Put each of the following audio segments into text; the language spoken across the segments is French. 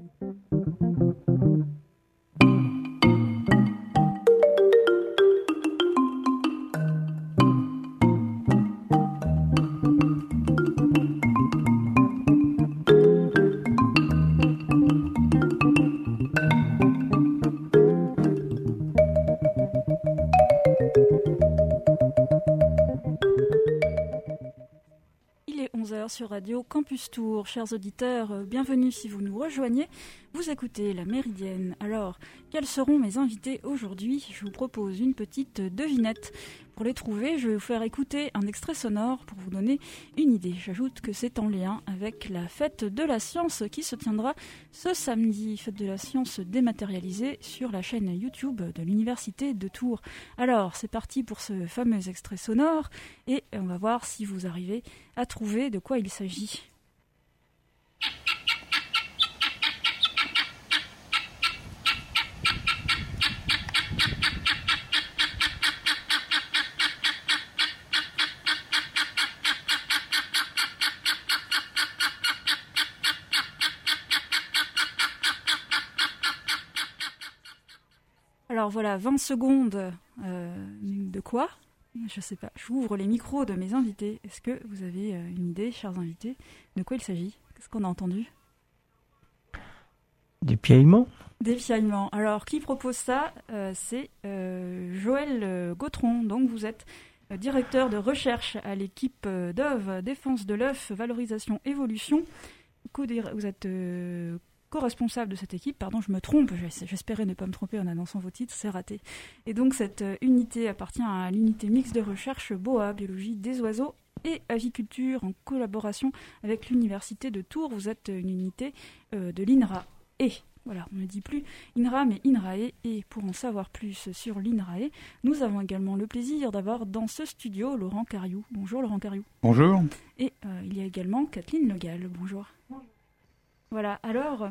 Sur Radio Campus Tour. Chers auditeurs, bienvenue si vous nous rejoignez. Vous écoutez La Méridienne. Alors, quels seront mes invités aujourd'hui ? Je vous propose une petite devinette. Pour les trouver, je vais vous faire écouter un extrait sonore pour vous donner une idée. J'ajoute que c'est en lien avec la fête de la science qui se tiendra ce samedi. Fête de la science dématérialisée sur la chaîne YouTube de l'Université de Tours. Alors, c'est parti pour ce fameux extrait sonore et on va voir si vous arrivez à trouver de quoi il s'agit. Alors voilà, 20 secondes de quoi ? Je sais pas, j'ouvre les micros de mes invités. Est-ce que vous avez une idée, chers invités, de quoi il s'agit ? Qu'est-ce qu'on a entendu ? Des piaillements ? Des piaillements. Alors, qui propose ça ? C'est Joël Gautron. Donc, vous êtes directeur de recherche à l'équipe DOV, Défense de l'œuf, Valorisation, Évolution. Vous êtes co-responsable de cette équipe, pardon, je me trompe, j'espérais ne pas me tromper en annonçant vos titres, c'est raté. Et donc cette unité appartient à l'unité mixte de recherche BOA, biologie des oiseaux et aviculture, en collaboration avec l'Université de Tours. Vous êtes une unité de l'INRAE. Voilà, on ne dit plus INRA, mais INRAE. Et pour en savoir plus sur l'INRAE, nous avons également le plaisir d'avoir dans ce studio Laurent Cariou. Bonjour Laurent Cariou. Bonjour. Et il y a également Kathleen Le Gall. Bonjour. Voilà, alors,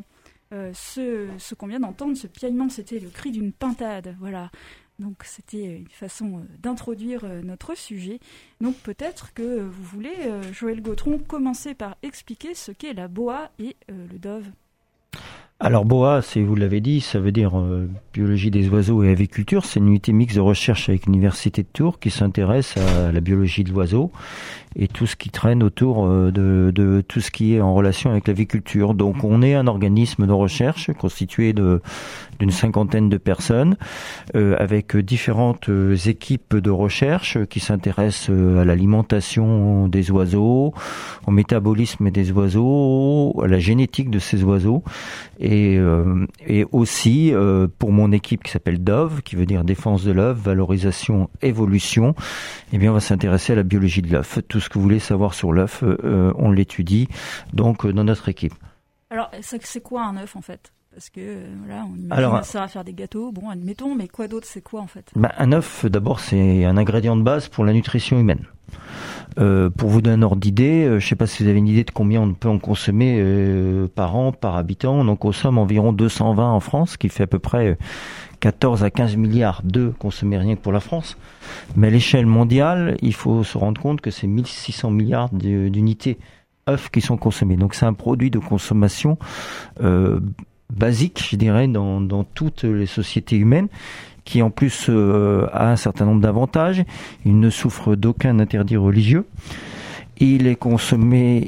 ce qu'on vient d'entendre, ce piaillement, c'était le cri d'une pintade, voilà. Donc, c'était une façon d'introduire notre sujet. Donc, peut-être que vous voulez, Joël Gautron, commencer par expliquer ce qu'est la BOA et le DOV. Alors BOA, vous l'avez dit, ça veut dire biologie des oiseaux et aviculture. C'est une unité mixte de recherche avec l'Université de Tours qui s'intéresse à la biologie de l'oiseau et tout ce qui traîne autour de tout ce qui est en relation avec l'aviculture. Donc on est un organisme de recherche constitué d'une cinquantaine de personnes avec différentes équipes de recherche qui s'intéressent à l'alimentation des oiseaux, au métabolisme des oiseaux, à la génétique de ces oiseaux et aussi pour mon équipe qui s'appelle DOV, qui veut dire Défense de l'œuf, Valorisation, Évolution, eh bien on va s'intéresser à la biologie de l'œuf. Tout ce que vous voulez savoir sur l'œuf, on l'étudie donc dans notre équipe. Alors c'est quoi un œuf en fait ? Parce que voilà, on imagine ça à faire des gâteaux, bon admettons, mais quoi d'autre, c'est quoi en fait ? Un œuf d'abord c'est un ingrédient de base pour la nutrition humaine. Pour vous donner un ordre d'idée, je ne sais pas si vous avez une idée de combien on peut en consommer par an, par habitant. On en consomme environ 220 en France, ce qui fait à peu près 14 à 15 milliards d'œufs consommés rien que pour la France. Mais à l'échelle mondiale, il faut se rendre compte que c'est 1600 milliards d'unités œufs qui sont consommés. Donc c'est un produit de consommation basique, je dirais, dans toutes les sociétés humaines, qui en plus a un certain nombre d'avantages. Il ne souffre d'aucun interdit religieux. Il est consommé,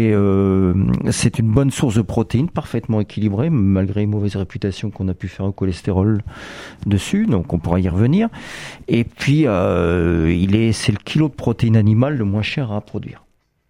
c'est une bonne source de protéines, parfaitement équilibrée, malgré une mauvaise réputation qu'on a pu faire au cholestérol dessus, donc on pourra y revenir. Et puis, c'est le kilo de protéines animales le moins cher à produire.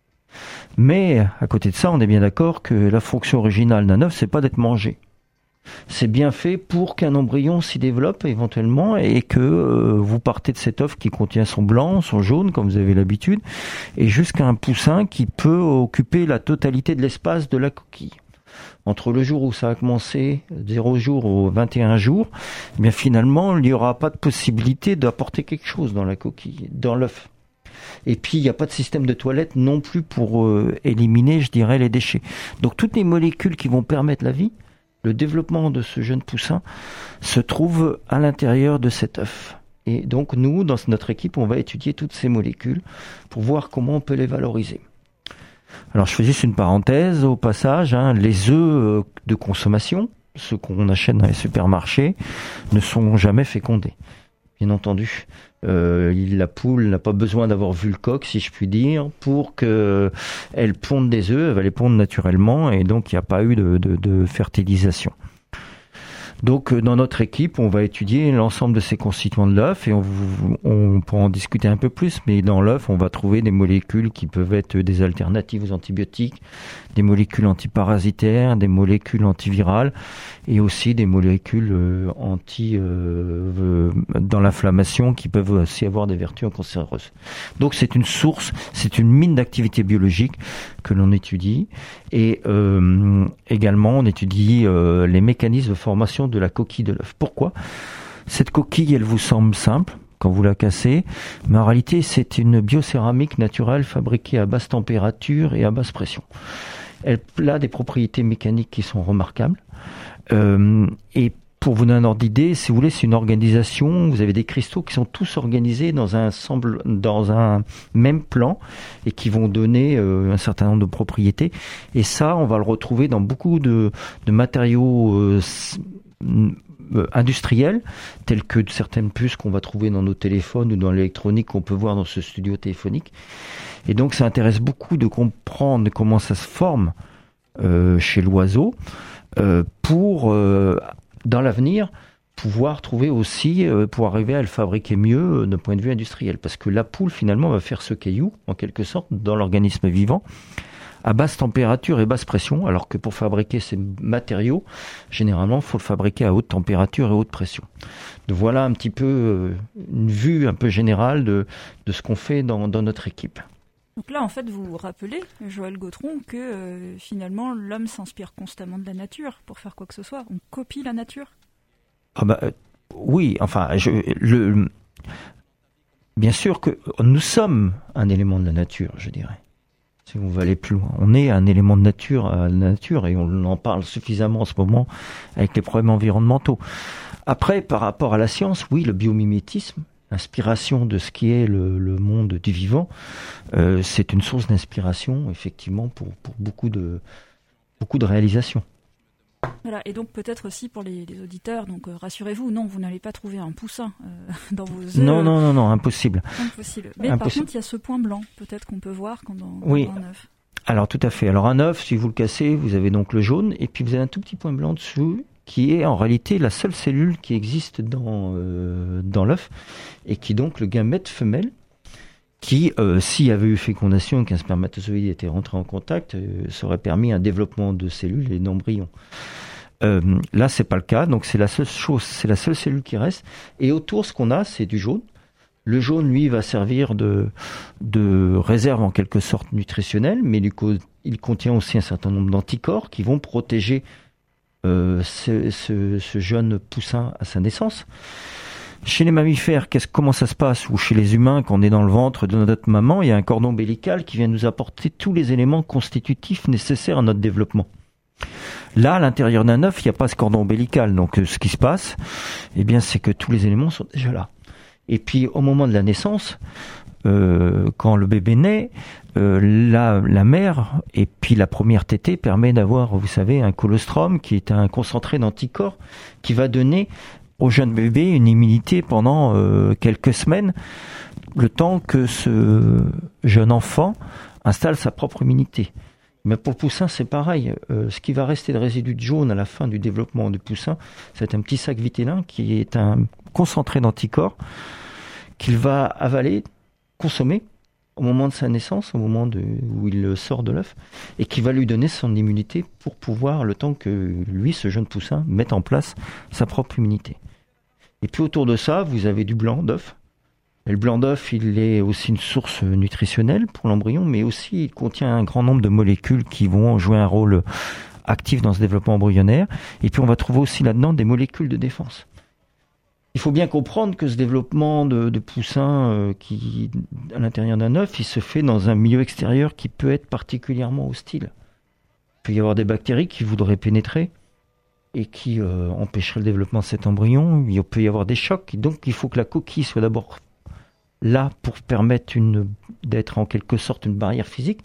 Mais, à côté de ça, on est bien d'accord que la fonction originale d'un œuf, c'est pas d'être mangé. C'est bien fait pour qu'un embryon s'y développe éventuellement et que vous partez de cet œuf qui contient son blanc, son jaune, comme vous avez l'habitude, et jusqu'à un poussin qui peut occuper la totalité de l'espace de la coquille. Entre le jour où ça a commencé, 0 jour au 21 jours, eh bien finalement, il n'y aura pas de possibilité d'apporter quelque chose dans la coquille, dans l'œuf. Et puis, il n'y a pas de système de toilette non plus pour éliminer, je dirais, les déchets. Donc, toutes les molécules qui vont permettre la vie, le développement de ce jeune poussin se trouve à l'intérieur de cet œuf. Et donc, nous, dans notre équipe, on va étudier toutes ces molécules pour voir comment on peut les valoriser. Alors je fais juste une parenthèse au passage, les œufs de consommation, ceux qu'on achète dans les supermarchés, ne sont jamais fécondés. Bien entendu, la poule n'a pas besoin d'avoir vu le coq, si je puis dire, pour qu'elle ponde des œufs. Elle va les pondre naturellement et donc il n'y a pas eu de fertilisation. Donc dans notre équipe, on va étudier l'ensemble de ces constituants de l'œuf et on pourra en discuter un peu plus, mais dans l'œuf, on va trouver des molécules qui peuvent être des alternatives aux antibiotiques, des molécules antiparasitaires, des molécules antivirales et aussi des molécules dans l'inflammation qui peuvent aussi avoir des vertus cancéreuses. Donc c'est une source, c'est une mine d'activité biologique que l'on étudie et également on étudie les mécanismes de formation de la coquille de l'œuf. Pourquoi ? Cette coquille, elle vous semble simple quand vous la cassez, mais en réalité c'est une biocéramique naturelle fabriquée à basse température et à basse pression. Elle a des propriétés mécaniques qui sont remarquables. Et pour vous donner un ordre d'idée, si vous voulez, c'est une organisation, vous avez des cristaux qui sont tous organisés dans un même plan et qui vont donner un certain nombre de propriétés. Et ça, on va le retrouver dans beaucoup de matériaux industriels, tels que certaines puces qu'on va trouver dans nos téléphones ou dans l'électronique qu'on peut voir dans ce studio téléphonique. Et donc, ça intéresse beaucoup de comprendre comment ça se forme chez l'oiseau pour, dans l'avenir, pouvoir trouver aussi, pour arriver à le fabriquer mieux d'un point de vue industriel. Parce que la poule, finalement, va faire ce caillou, en quelque sorte, dans l'organisme vivant, à basse température et basse pression, alors que pour fabriquer ces matériaux, généralement, il faut le fabriquer à haute température et haute pression. Donc voilà un petit peu une vue un peu générale de ce qu'on fait dans notre équipe. Donc là, en fait, vous vous rappelez, Joël Gautron, que finalement, l'homme s'inspire constamment de la nature pour faire quoi que ce soit. On copie la nature. Oui, enfin, bien sûr que nous sommes un élément de la nature, je dirais. Si on va aller plus loin, on est un élément de nature à la nature et on en parle suffisamment en ce moment avec les problèmes environnementaux. Après, par rapport à la science, oui, le biomimétisme, l'inspiration de ce qui est le monde du vivant, c'est une source d'inspiration, effectivement, pour beaucoup de réalisations. Voilà, et donc peut-être aussi pour les auditeurs, donc rassurez-vous, non, vous n'allez pas trouver un poussin dans vos œufs. Non, impossible. Impossible. Mais par contre, il y a ce point blanc, peut-être qu'on peut voir quand dans un œuf. Alors tout à fait. Alors un œuf, si vous le cassez, vous avez donc le jaune, et puis vous avez un tout petit point blanc dessous, qui est en réalité la seule cellule qui existe dans l'œuf, et qui est donc le gamète femelle, qui, s'il y avait eu fécondation et qu'un spermatozoïde était rentré en contact, ça aurait permis un développement de cellules et d'embryons. Là, c'est pas le cas, donc c'est la seule chose, c'est la seule cellule qui reste. Et autour, ce qu'on a, c'est du jaune. Le jaune, lui, va servir de réserve en quelque sorte nutritionnelle, mais il contient aussi un certain nombre d'anticorps qui vont protéger ce jeune poussin à sa naissance. Chez les mammifères, comment ça se passe? Ou chez les humains, quand on est dans le ventre de notre maman, il y a un cordon ombilical qui vient nous apporter tous les éléments constitutifs nécessaires à notre développement. Là, à l'intérieur d'un œuf, il n'y a pas ce cordon ombilical. Donc, ce qui se passe, c'est que tous les éléments sont déjà là. Et puis, au moment de la naissance, quand le bébé naît, la mère et puis la première tétée permet d'avoir, vous savez, un colostrum qui est un concentré d'anticorps qui va donner au jeune bébé une immunité pendant quelques semaines, le temps que ce jeune enfant installe sa propre immunité. Mais pour le poussin, c'est pareil. Ce qui va rester de résidu de jaune à la fin du développement du poussin, c'est un petit sac vitellin qui est un concentré d'anticorps qu'il va avaler, consommer au moment de sa naissance, au moment où il sort de l'œuf, et qui va lui donner son immunité pour pouvoir, le temps que lui, ce jeune poussin, mette en place sa propre immunité. Et puis autour de ça, vous avez du blanc d'œuf. Et le blanc d'œuf, il est aussi une source nutritionnelle pour l'embryon, mais aussi il contient un grand nombre de molécules qui vont jouer un rôle actif dans ce développement embryonnaire. Et puis on va trouver aussi là-dedans des molécules de défense. Il faut bien comprendre que ce développement de poussins qui, à l'intérieur d'un œuf, il se fait dans un milieu extérieur qui peut être particulièrement hostile. Il peut y avoir des bactéries qui voudraient pénétrer et qui empêcheraient le développement de cet embryon. Il peut y avoir des chocs. Donc il faut que la coquille soit d'abord là pour permettre d'être en quelque sorte une barrière physique,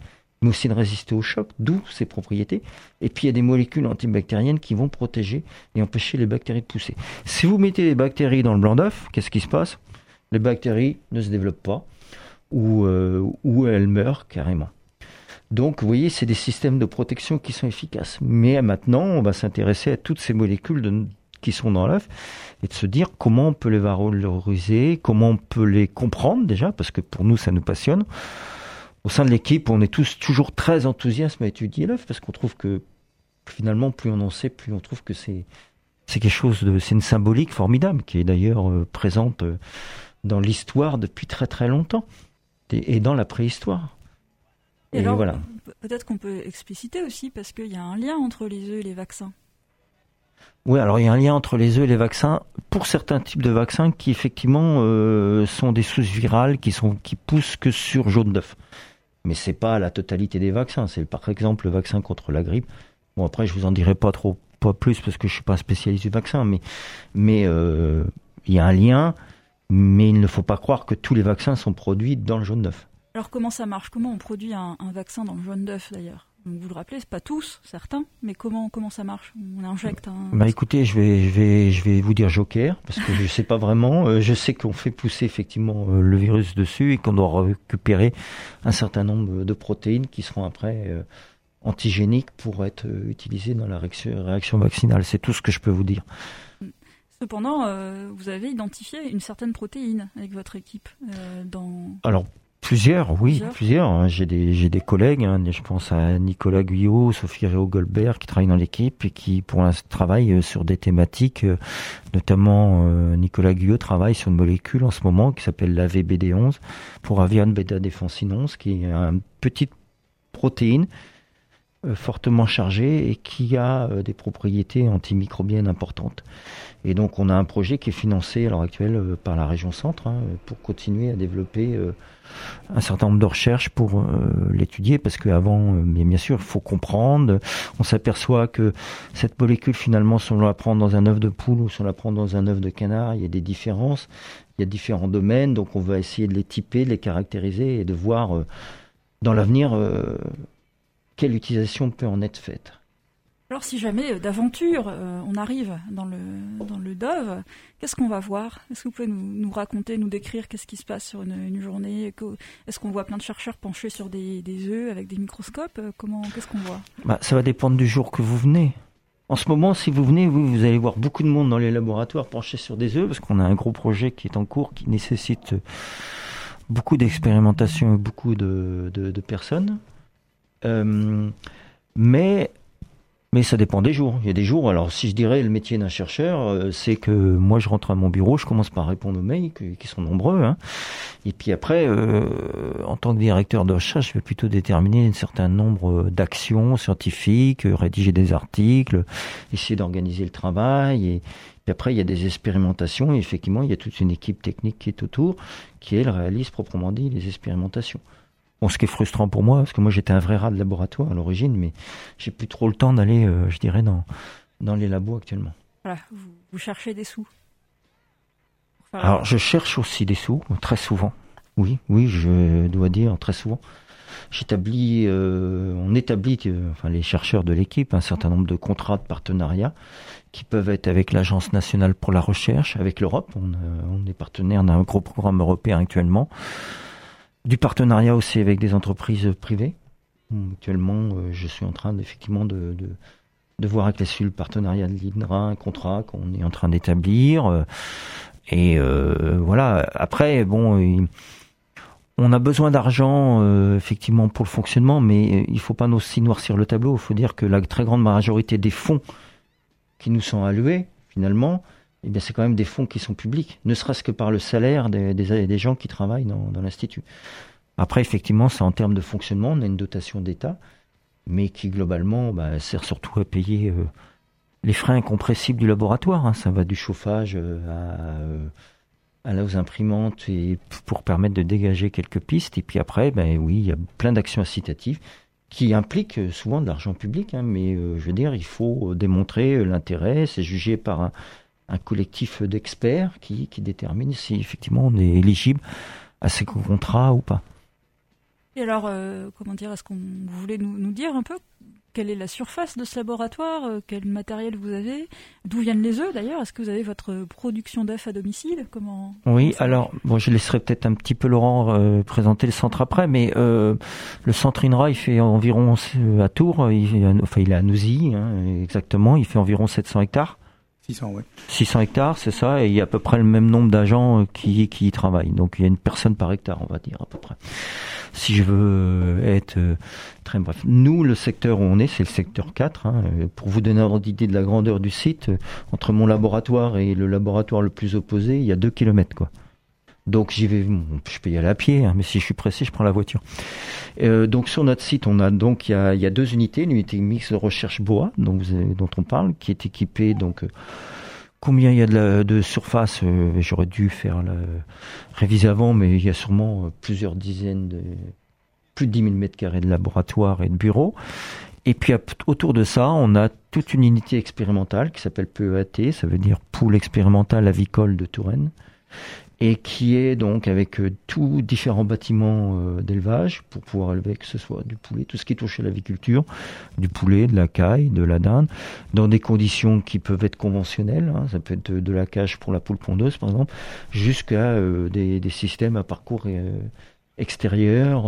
mais aussi de résister au choc, d'où ses propriétés. Et puis il y a des molécules antibactériennes qui vont protéger et empêcher les bactéries de pousser. Si vous mettez des bactéries dans le blanc d'œuf, qu'est-ce qui se passe? Les bactéries ne se développent pas ou elles meurent carrément. Donc vous voyez, c'est des systèmes de protection qui sont efficaces. Mais maintenant, on va s'intéresser à toutes ces molécules qui sont dans l'œuf et de se dire comment on peut les valoriser, comment on peut les comprendre déjà, parce que pour nous, ça nous passionne. Au sein de l'équipe, on est tous toujours très enthousiastes à étudier l'œuf parce qu'on trouve que finalement, plus on en sait, plus on trouve que c'est quelque chose c'est une symbolique formidable qui est d'ailleurs présente dans l'histoire depuis très très longtemps et dans la préhistoire. Et alors, voilà. Peut-être qu'on peut expliciter aussi parce qu'il y a un lien entre les œufs et les vaccins. Oui, alors il y a un lien entre les œufs et les vaccins pour certains types de vaccins qui effectivement sont des souches virales qui poussent que sur jaune d'œuf. Mais c'est pas la totalité des vaccins. C'est par exemple le vaccin contre la grippe. Bon après je vous en dirai pas plus parce que je suis pas un spécialiste du vaccin, mais il y a un lien, mais il ne faut pas croire que tous les vaccins sont produits dans le jaune d'œuf. Alors comment ça marche? Comment on produit un vaccin dans le jaune d'œuf d'ailleurs? Donc vous le rappelez, c'est pas tous, certains, mais comment ça marche? On injecte un... Bah écoutez, je vais vous dire joker, parce que je sais pas vraiment. Je sais qu'on fait pousser effectivement le virus dessus et qu'on doit récupérer un certain nombre de protéines qui seront après antigéniques pour être utilisées dans la réaction vaccinale. C'est tout ce que je peux vous dire. Cependant, vous avez identifié une certaine protéine avec votre équipe Alors, plusieurs. J'ai des collègues, je pense à Nicolas Guyot, Sophie Réau-Goldberg qui travaillent dans l'équipe et qui pour l'instant travaillent sur des thématiques, notamment Nicolas Guyot travaille sur une molécule en ce moment qui s'appelle l'AVBD11 pour avian bêta-défensine 11, qui est une petite protéine fortement chargée et qui a des propriétés antimicrobiennes importantes. Et donc on a un projet qui est financé à l'heure actuelle par la région Centre pour continuer à développer un certain nombre de recherches pour l'étudier, parce qu'avant, bien sûr, il faut comprendre. On s'aperçoit que cette molécule, finalement, si on la prend dans un œuf de poule ou si on la prend dans un œuf de canard, il y a des différences, il y a différents domaines, donc on va essayer de les typer, de les caractériser et de voir dans l'avenir quelle utilisation peut en être faite. Alors si jamais d'aventure on arrive dans le Dove, qu'est-ce qu'on va voir? Est-ce que vous pouvez nous raconter, nous décrire qu'est-ce qui se passe sur une journée? Est-ce qu'on voit plein de chercheurs penchés sur des œufs avec des microscopes? Qu'est-ce qu'on voit? Ça va dépendre du jour que vous venez. En ce moment, si vous venez, vous allez voir beaucoup de monde dans les laboratoires penchés sur des œufs, parce qu'on a un gros projet qui est en cours, qui nécessite beaucoup d'expérimentation et beaucoup de personnes. Mais ça dépend des jours. Il y a des jours, alors si je dirais le métier d'un chercheur, c'est que moi je rentre à mon bureau, je commence par répondre aux mails qui sont nombreux, et puis après, en tant que directeur de recherche, je vais plutôt déterminer un certain nombre d'actions scientifiques, rédiger des articles, essayer d'organiser le travail, et puis après il y a des expérimentations, et effectivement il y a toute une équipe technique qui est autour, qui elle réalise proprement dit les expérimentations. Bon, ce qui est frustrant pour moi, parce que moi j'étais un vrai rat de laboratoire à l'origine, mais j'ai plus trop le temps d'aller, je dirais, dans les labos actuellement. Voilà, vous cherchez des sous. Alors je cherche aussi des sous, très souvent. Oui, je dois dire très souvent. On établit, les chercheurs de l'équipe, un certain nombre de contrats de partenariat qui peuvent être avec l'Agence nationale pour la recherche, avec l'Europe. On est partenaire d'un gros programme européen actuellement. Du partenariat aussi avec des entreprises privées. Actuellement, je suis en train effectivement de voir avec les cellules partenariat de l'INRA un contrat qu'on est en train d'établir. Voilà. Après, bon, on a besoin d'argent effectivement pour le fonctionnement, mais il faut pas aussi noircir le tableau. Il faut dire que la très grande majorité des fonds qui nous sont alloués, finalement, eh bien, c'est quand même des fonds qui sont publics, ne serait-ce que par le salaire des gens qui travaillent dans l'Institut. Après, effectivement, c'est en termes de fonctionnement, on a une dotation d'État, mais qui, globalement, sert surtout à payer les frais incompressibles du laboratoire. Ça va du chauffage aux imprimantes et pour permettre de dégager quelques pistes. Et puis après, oui, il y a plein d'actions incitatives qui impliquent souvent de l'argent public, mais je veux dire, il faut démontrer l'intérêt, c'est jugé par un collectif d'experts qui détermine si effectivement on est éligible à ces contrats ou pas. Et alors, est-ce qu'on voulait nous dire un peu quelle est la surface de ce laboratoire, quel matériel vous avez, d'où viennent les œufs d'ailleurs, est-ce que vous avez votre production d'œufs à domicile? Oui, alors je laisserai peut-être un petit peu Laurent présenter le centre après, mais le centre INRA il fait environ à Tours, il est à Nouzy, exactement, il fait environ 700 hectares. 600, ouais. 600 hectares, c'est ça, et il y a à peu près le même nombre d'agents qui y travaillent. Donc il y a une personne par hectare, on va dire à peu près. Si je veux être très bref. Nous, le secteur où on est, c'est le secteur 4. Pour vous donner un ordre d'idée de la grandeur du site, entre mon laboratoire et le laboratoire le plus opposé, il y a 2 kilomètres, quoi. Donc j'y vais, je peux y aller à pied, mais si je suis pressé, je prends la voiture. Donc sur notre site, on a donc il y a 2 unités, l'unité mixte de recherche bois, dont on parle, qui est équipée donc combien il y a de surface, j'aurais dû réviser avant, mais il y a sûrement plusieurs dizaines plus de 10 000 mètres carrés de laboratoire et de bureaux. Et puis autour de ça, on a toute une unité expérimentale qui s'appelle PEAT, ça veut dire Poule expérimentale avicole de Touraine, et qui est donc avec tous différents bâtiments d'élevage pour pouvoir élever que ce soit du poulet, tout ce qui touche à l'aviculture, du poulet, de la caille, de la dinde, dans des conditions qui peuvent être conventionnelles, ça peut être de la cage pour la poule pondeuse par exemple, jusqu'à des systèmes à parcours extérieur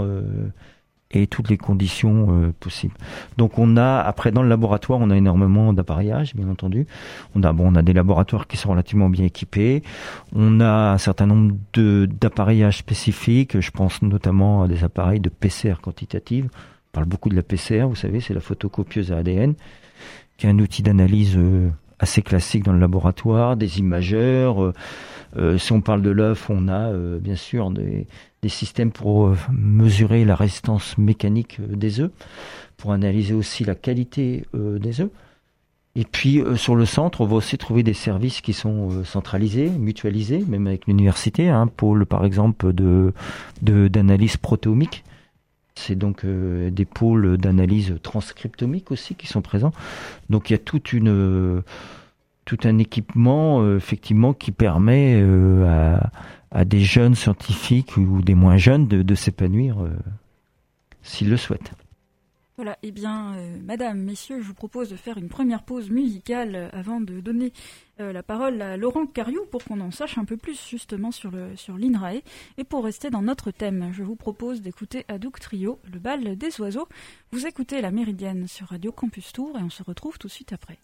et toutes les conditions possibles. Donc on a, après dans le laboratoire, on a énormément d'appareillage, bien entendu. On a des laboratoires qui sont relativement bien équipés. On a un certain nombre d'appareillages spécifiques. Je pense notamment à des appareils de PCR quantitative. On parle beaucoup de la PCR, vous savez, c'est la photocopieuse à ADN, qui est un outil d'analyse assez classique dans le laboratoire, des imageurs. Si on parle de l'œuf, on a bien sûr des systèmes pour mesurer la résistance mécanique des œufs, pour analyser aussi la qualité des œufs. Et puis sur le centre, on va aussi trouver des services qui sont centralisés, mutualisés, même avec l'université, un pôle par exemple d'analyse protéomique. C'est donc des pôles d'analyse transcriptomique aussi qui sont présents. Donc il y a tout un équipement effectivement qui permet à des jeunes scientifiques ou des moins jeunes de s'épanouir s'ils le souhaitent. Voilà, madame, messieurs, je vous propose de faire une première pause musicale avant de donner la parole à Laurent Cariou pour qu'on en sache un peu plus justement sur l'INRAE. Et pour rester dans notre thème, je vous propose d'écouter Hadouk Trio, le bal des oiseaux. Vous écoutez La Méridienne sur Radio Campus Tours et on se retrouve tout de suite après.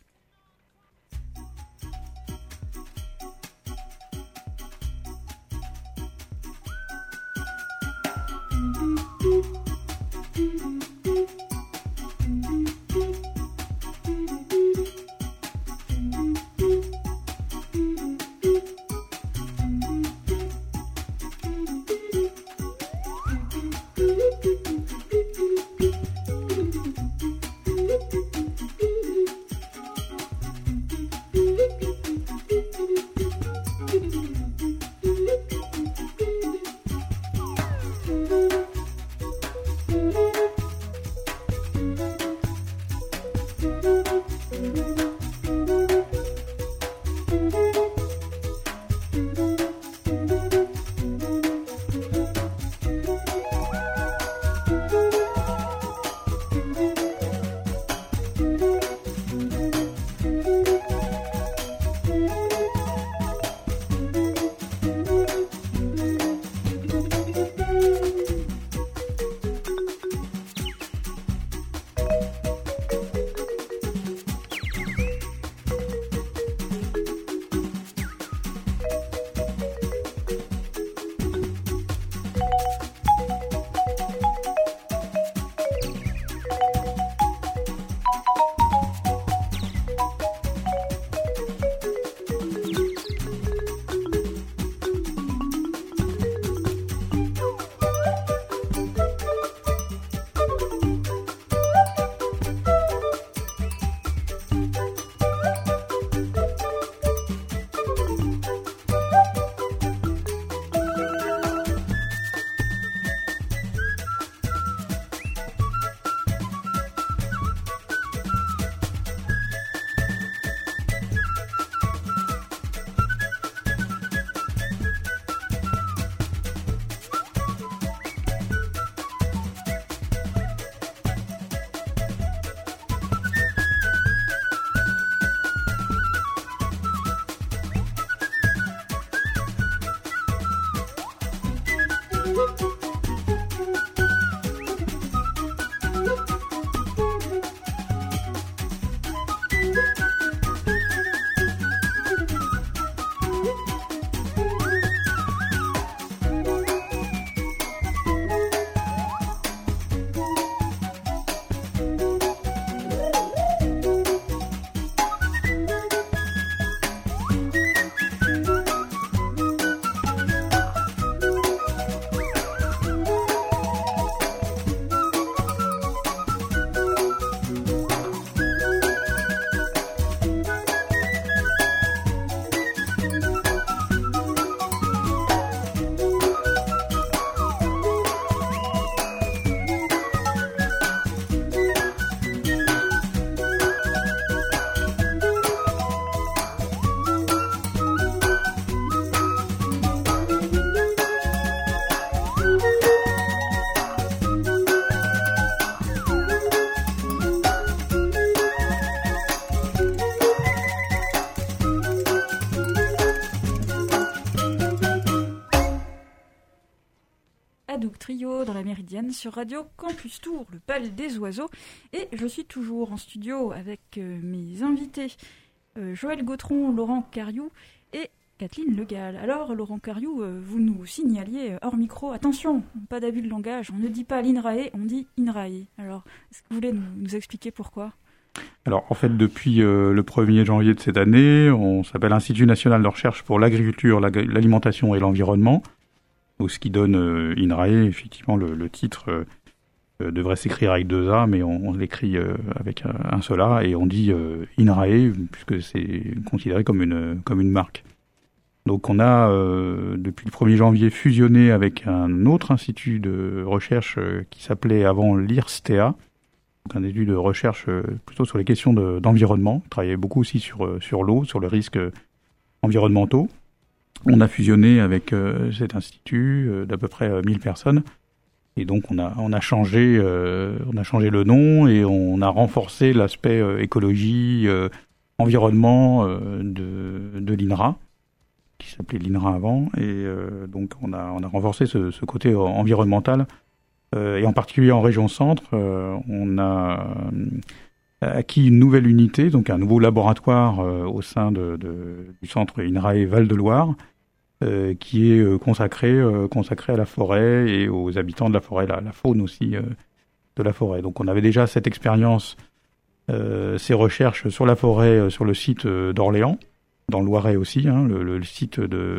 la Méridienne sur Radio Campus Tour, le Palais des Oiseaux. Et je suis toujours en studio avec mes invités, Joël Gautron, Laurent Cariou et Kathleen Le Gall. Alors, Laurent Cariou, vous nous signaliez hors micro, attention, pas d'abus de langage, on ne dit pas l'INRAE, on dit INRAE. Alors, est-ce que vous voulez nous expliquer pourquoi ? Alors, en fait, depuis le 1er janvier de cette année, on s'appelle Institut National de Recherche pour l'Agriculture, l'Alimentation et l'Environnement, ce qui donne INRAE. Effectivement, le titre devrait s'écrire avec 2 A, mais on l'écrit avec un seul A, et on dit INRAE, puisque c'est considéré comme une marque. Donc on a, depuis le 1er janvier, fusionné avec un autre institut de recherche qui s'appelait avant l'IRSTEA, donc un institut de recherche plutôt sur les questions d'environnement. On travaillait beaucoup aussi sur l'eau, sur les risques environnementaux. On a fusionné avec cet institut d'à peu près 1000 personnes. Et donc on a changé le nom et on a renforcé l'aspect écologie, environnement de l'INRA, qui s'appelait l'INRA avant, et donc on a renforcé ce côté environnemental, et en particulier en région centre, on a acquis une nouvelle unité, donc un nouveau laboratoire au sein du centre INRAE Val-de-Loire, qui est consacré à la forêt et aux habitants de la forêt, la faune aussi de la forêt. Donc on avait déjà cette expérience, ces recherches sur la forêt sur le site d'Orléans, dans le Loiret aussi, le site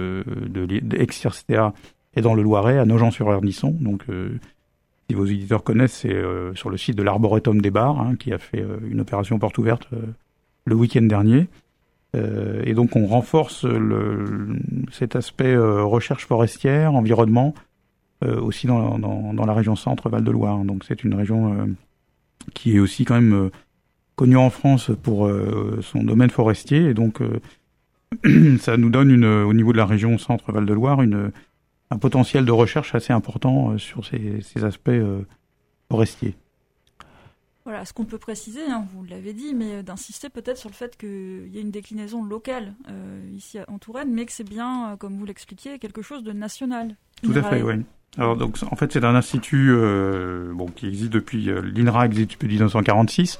d'Ex-IRSTEA est dans le Loiret, à Nogent-sur-Erdisson. Donc, si vos auditeurs connaissent, c'est sur le site de l'Arboretum des Bars, qui a fait une opération porte ouverte le week-end dernier. Et donc, on renforce cet aspect recherche forestière, environnement, aussi dans la région centre Val-de-Loire. Donc, c'est une région qui est aussi quand même connue en France pour son domaine forestier, et donc ça nous donne au niveau de la région centre Val-de-Loire un potentiel de recherche assez important sur ces aspects forestiers. Voilà, ce qu'on peut préciser, vous l'avez dit, mais d'insister peut-être sur le fait qu'il y a une déclinaison locale ici en Touraine, mais que c'est bien, comme vous l'expliquiez, quelque chose de national. Tout à fait, oui. Alors donc en fait c'est un institut qui existe depuis l'INRA existe depuis 1946.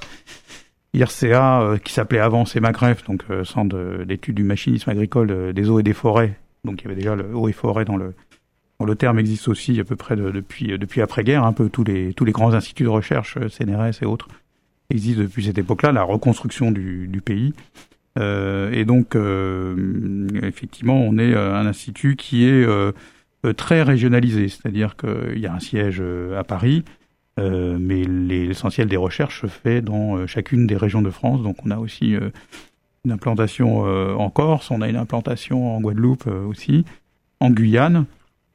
IRSEA, qui s'appelait avant CEMAGREF, donc Centre d'études du machinisme agricole, des eaux et des forêts. Donc il y avait déjà le eau et forêt dans le terme, existe aussi à peu près depuis après-guerre. Un peu tous les grands instituts de recherche, CNRS et autres, existent depuis cette époque-là, la reconstruction du pays. Et donc effectivement, on est un institut qui est très régionalisé, c'est-à-dire qu'il y a un siège à Paris. Mais l'essentiel des recherches se fait dans chacune des régions de France. Donc on a aussi une implantation en Corse, on a une implantation en Guadeloupe aussi, en Guyane.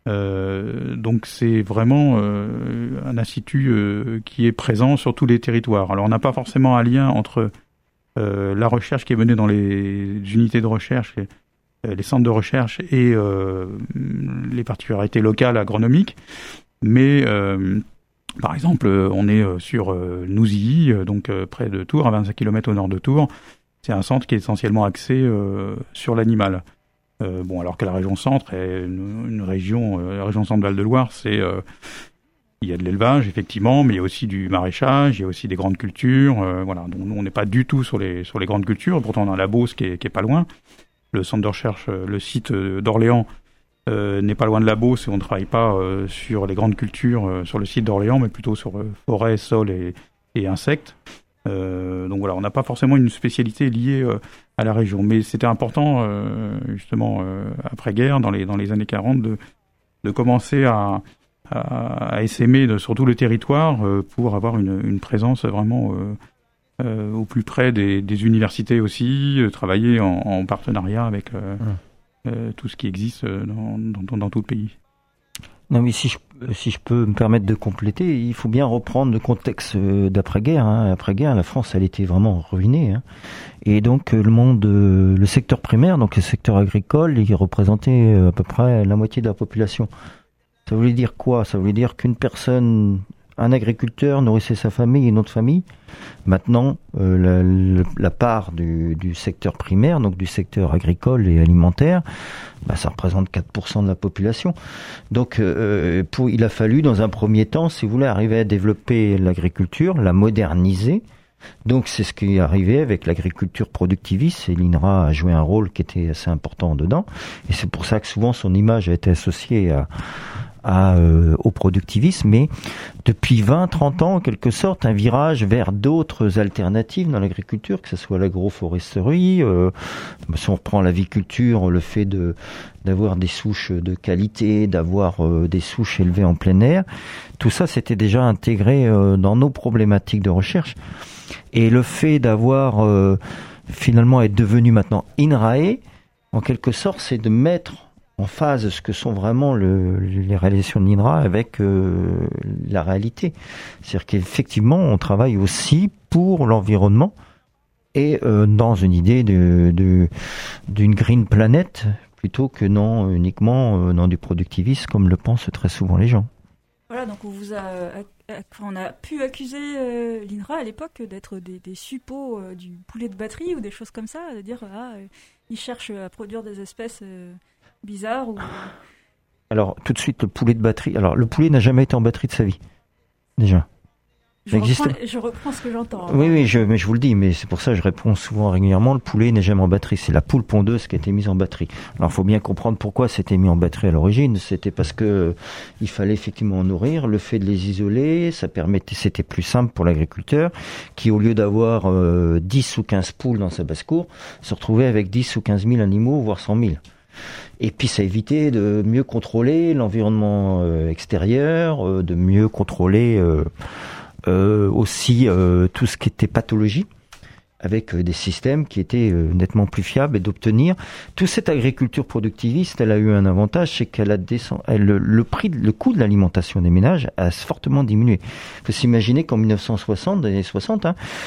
Donc c'est vraiment un institut qui est présent sur tous les territoires. Alors on n'a pas forcément un lien entre la recherche qui est menée dans les unités de recherche, les centres de recherche et les particularités locales agronomiques, mais par exemple, on est sur Nouzilly, donc près de Tours, à 25 km au nord de Tours. C'est un centre qui est essentiellement axé sur l'animal. Alors que la région centre est une région, la région centre Val-de-Loire, il y a de l'élevage effectivement, mais il y a aussi du maraîchage, il y a aussi des grandes cultures. Donc nous, on n'est pas du tout sur les grandes cultures. Pourtant, on a la Beauce qui est pas loin. Le centre de recherche, le site d'Orléans, n'est pas loin de la Beauce, et on ne travaille pas sur les grandes cultures sur le site d'Orléans, mais plutôt sur forêt, sol et insectes. Donc voilà, on n'a pas forcément une spécialité liée à la région, mais c'était important justement après-guerre, dans les années 40, de commencer à essaimer sur tout le territoire pour avoir une présence vraiment au plus près des universités aussi, travailler en partenariat avec tout ce qui existe dans tout le pays. Non, mais si je peux me permettre de compléter, il faut bien reprendre le contexte d'après-guerre. Après-guerre, la France, elle était vraiment ruinée. Et donc, le secteur primaire, donc le secteur agricole, il représentait à peu près la moitié de la population. Ça voulait dire quoi ? Ça voulait dire qu'une personne un agriculteur nourrissait sa famille et une autre famille. Maintenant, la part du secteur primaire, donc du secteur agricole et alimentaire, ça représente 4% de la population. Donc, il a fallu, dans un premier temps, si vous voulez, arriver à développer l'agriculture, la moderniser. Donc, c'est ce qui est arrivé avec l'agriculture productiviste, et l'INRA a joué un rôle qui était assez important dedans. Et c'est pour ça que souvent son image a été associée au productivisme, mais depuis 20-30 ans, en quelque sorte, un virage vers d'autres alternatives dans l'agriculture, que ce soit l'agroforesterie, si on reprend l'aviculture, le fait d'avoir des souches de qualité, d'avoir des souches élevées en plein air, tout ça c'était déjà intégré dans nos problématiques de recherche. Et le fait d'avoir finalement être devenu maintenant INRAE, en quelque sorte, c'est de mettre en phase ce que sont vraiment les réalisations de l'INRA avec la réalité. C'est-à-dire qu'effectivement, on travaille aussi pour l'environnement et dans une idée d'une green planet plutôt que non uniquement dans du productivisme comme le pensent très souvent les gens. Voilà, donc on a pu accuser l'INRA à l'époque d'être des suppôts du poulet de batterie ou des choses comme ça, de dire ils cherchent à produire des espèces bizarres. Alors tout de suite le poulet de batterie. Alors le poulet n'a jamais été en batterie de sa vie, déjà. Je reprends ce que j'entends. Oui, mais je vous le dis, mais c'est pour ça que je réponds souvent régulièrement, le poulet n'est jamais en batterie, c'est la poule pondeuse qui a été mise en batterie. Alors il faut bien comprendre pourquoi c'était mis en batterie à l'origine, c'était parce que il fallait effectivement en nourrir, le fait de les isoler, c'était plus simple pour l'agriculteur, qui au lieu d'avoir 10 ou 15 poules dans sa basse-cour, se retrouvait avec 10 ou 15 000 animaux, voire 100 000. Et puis ça évitait de mieux contrôler l'environnement extérieur, de mieux contrôler aussi tout ce qui était pathologie, avec des systèmes qui étaient nettement plus fiables, et d'obtenir toute cette agriculture productiviste. Elle a eu un avantage, c'est qu'elle le coût de l'alimentation des ménages a fortement diminué. Il faut s'imaginer qu'en 1960, dans les années 60,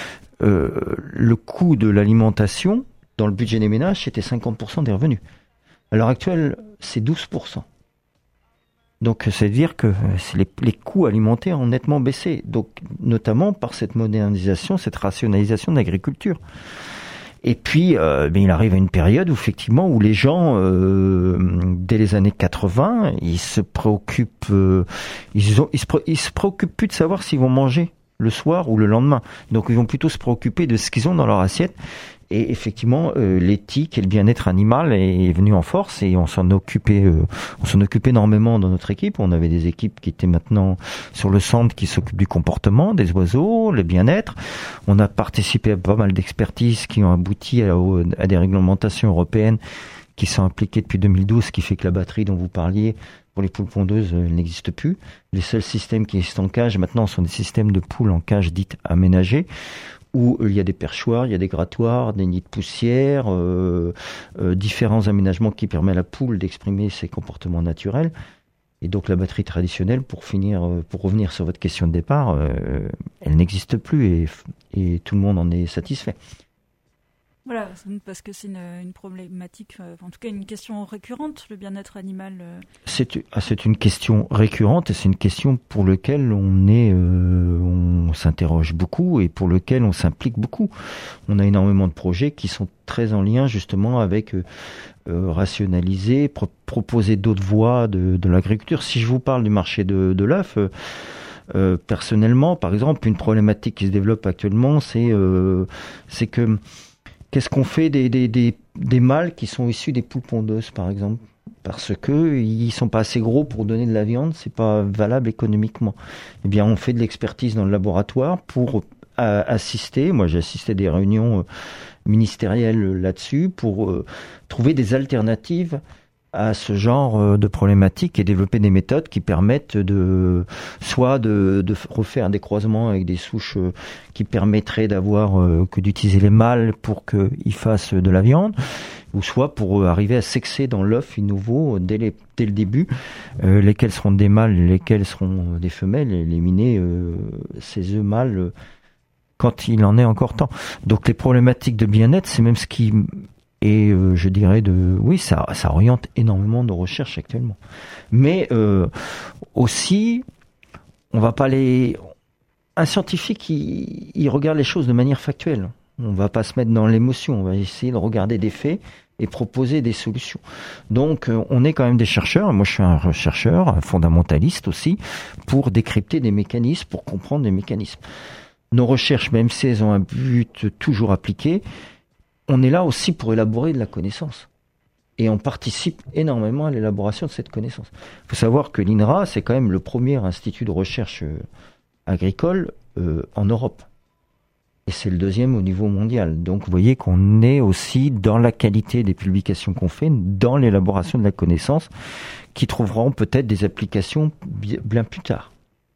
le coût de l'alimentation dans le budget des ménages, c'était 50% des revenus. À l'heure actuelle, c'est 12%. Donc, c'est-à-dire que les coûts alimentaires ont nettement baissé. Donc, notamment par cette modernisation, cette rationalisation de l'agriculture. Et puis, il arrive à une période où, effectivement, où les gens, dès les années 80, ils se préoccupent, ils se préoccupent plus de savoir s'ils vont manger le soir ou le lendemain. Donc, ils vont plutôt se préoccuper de ce qu'ils ont dans leur assiette. Et effectivement, l'éthique et le bien-être animal est venu en force, et on s'en occupait énormément dans notre équipe. On avait des équipes qui étaient maintenant sur le centre qui s'occupent du comportement des oiseaux, le bien-être. On a participé à pas mal d'expertises qui ont abouti à des réglementations européennes qui sont appliquées depuis 2012, ce qui fait que la batterie dont vous parliez pour les poules pondeuses n'existe plus. Les seuls systèmes qui existent en cage maintenant sont des systèmes de poules en cage dites aménagées, où il y a des perchoirs, il y a des grattoirs, des nids de poussière, différents aménagements qui permettent à la poule d'exprimer ses comportements naturels. Et donc la batterie traditionnelle, pour revenir sur votre question de départ, elle n'existe plus, et tout le monde en est satisfait. Voilà, parce que c'est une problématique, en tout cas une question récurrente, le bien-être animal. C'est une question récurrente, et c'est une question pour laquelle on s'interroge beaucoup et pour laquelle on s'implique beaucoup. On a énormément de projets qui sont très en lien justement avec rationaliser, proposer d'autres voies de l'agriculture. Si je vous parle du marché de l'œuf, personnellement, par exemple, une problématique qui se développe actuellement, c'est que qu'est-ce qu'on fait des mâles qui sont issus des poules pondeuses, par exemple? Parce que ils sont pas assez gros pour donner de la viande, c'est pas valable économiquement. Eh bien, on fait de l'expertise dans le laboratoire pour assister. Moi, j'ai assisté à des réunions ministérielles là-dessus pour trouver des alternatives à ce genre de problématiques et développer des méthodes qui permettent de refaire des croisements avec des souches qui permettraient d'utiliser les mâles pour qu'ils fassent de la viande, ou soit pour arriver à sexer dans l'œuf nouveau dès le début, lesquels seront des mâles, lesquels seront des femelles, et éliminer ces œufs mâles quand il en est encore temps. Donc les problématiques de bien-être, c'est même ce qui... Et je dirais ça oriente énormément nos recherches actuellement. Mais aussi, on va pas les... Un scientifique, il regarde les choses de manière factuelle. On va pas se mettre dans l'émotion, on va essayer de regarder des faits et proposer des solutions. Donc, on est quand même des chercheurs. Moi, je suis un chercheur, un fondamentaliste aussi, pour décrypter des mécanismes, pour comprendre des mécanismes. Nos recherches, même si elles ont un but toujours appliqué, on est là aussi pour élaborer de la connaissance. Et on participe énormément à l'élaboration de cette connaissance. Il faut savoir que l'INRA, c'est quand même le premier institut de recherche agricole en Europe. Et c'est le deuxième au niveau mondial. Donc vous voyez qu'on est aussi dans la qualité des publications qu'on fait, dans l'élaboration de la connaissance, qui trouveront peut-être des applications bien plus tard.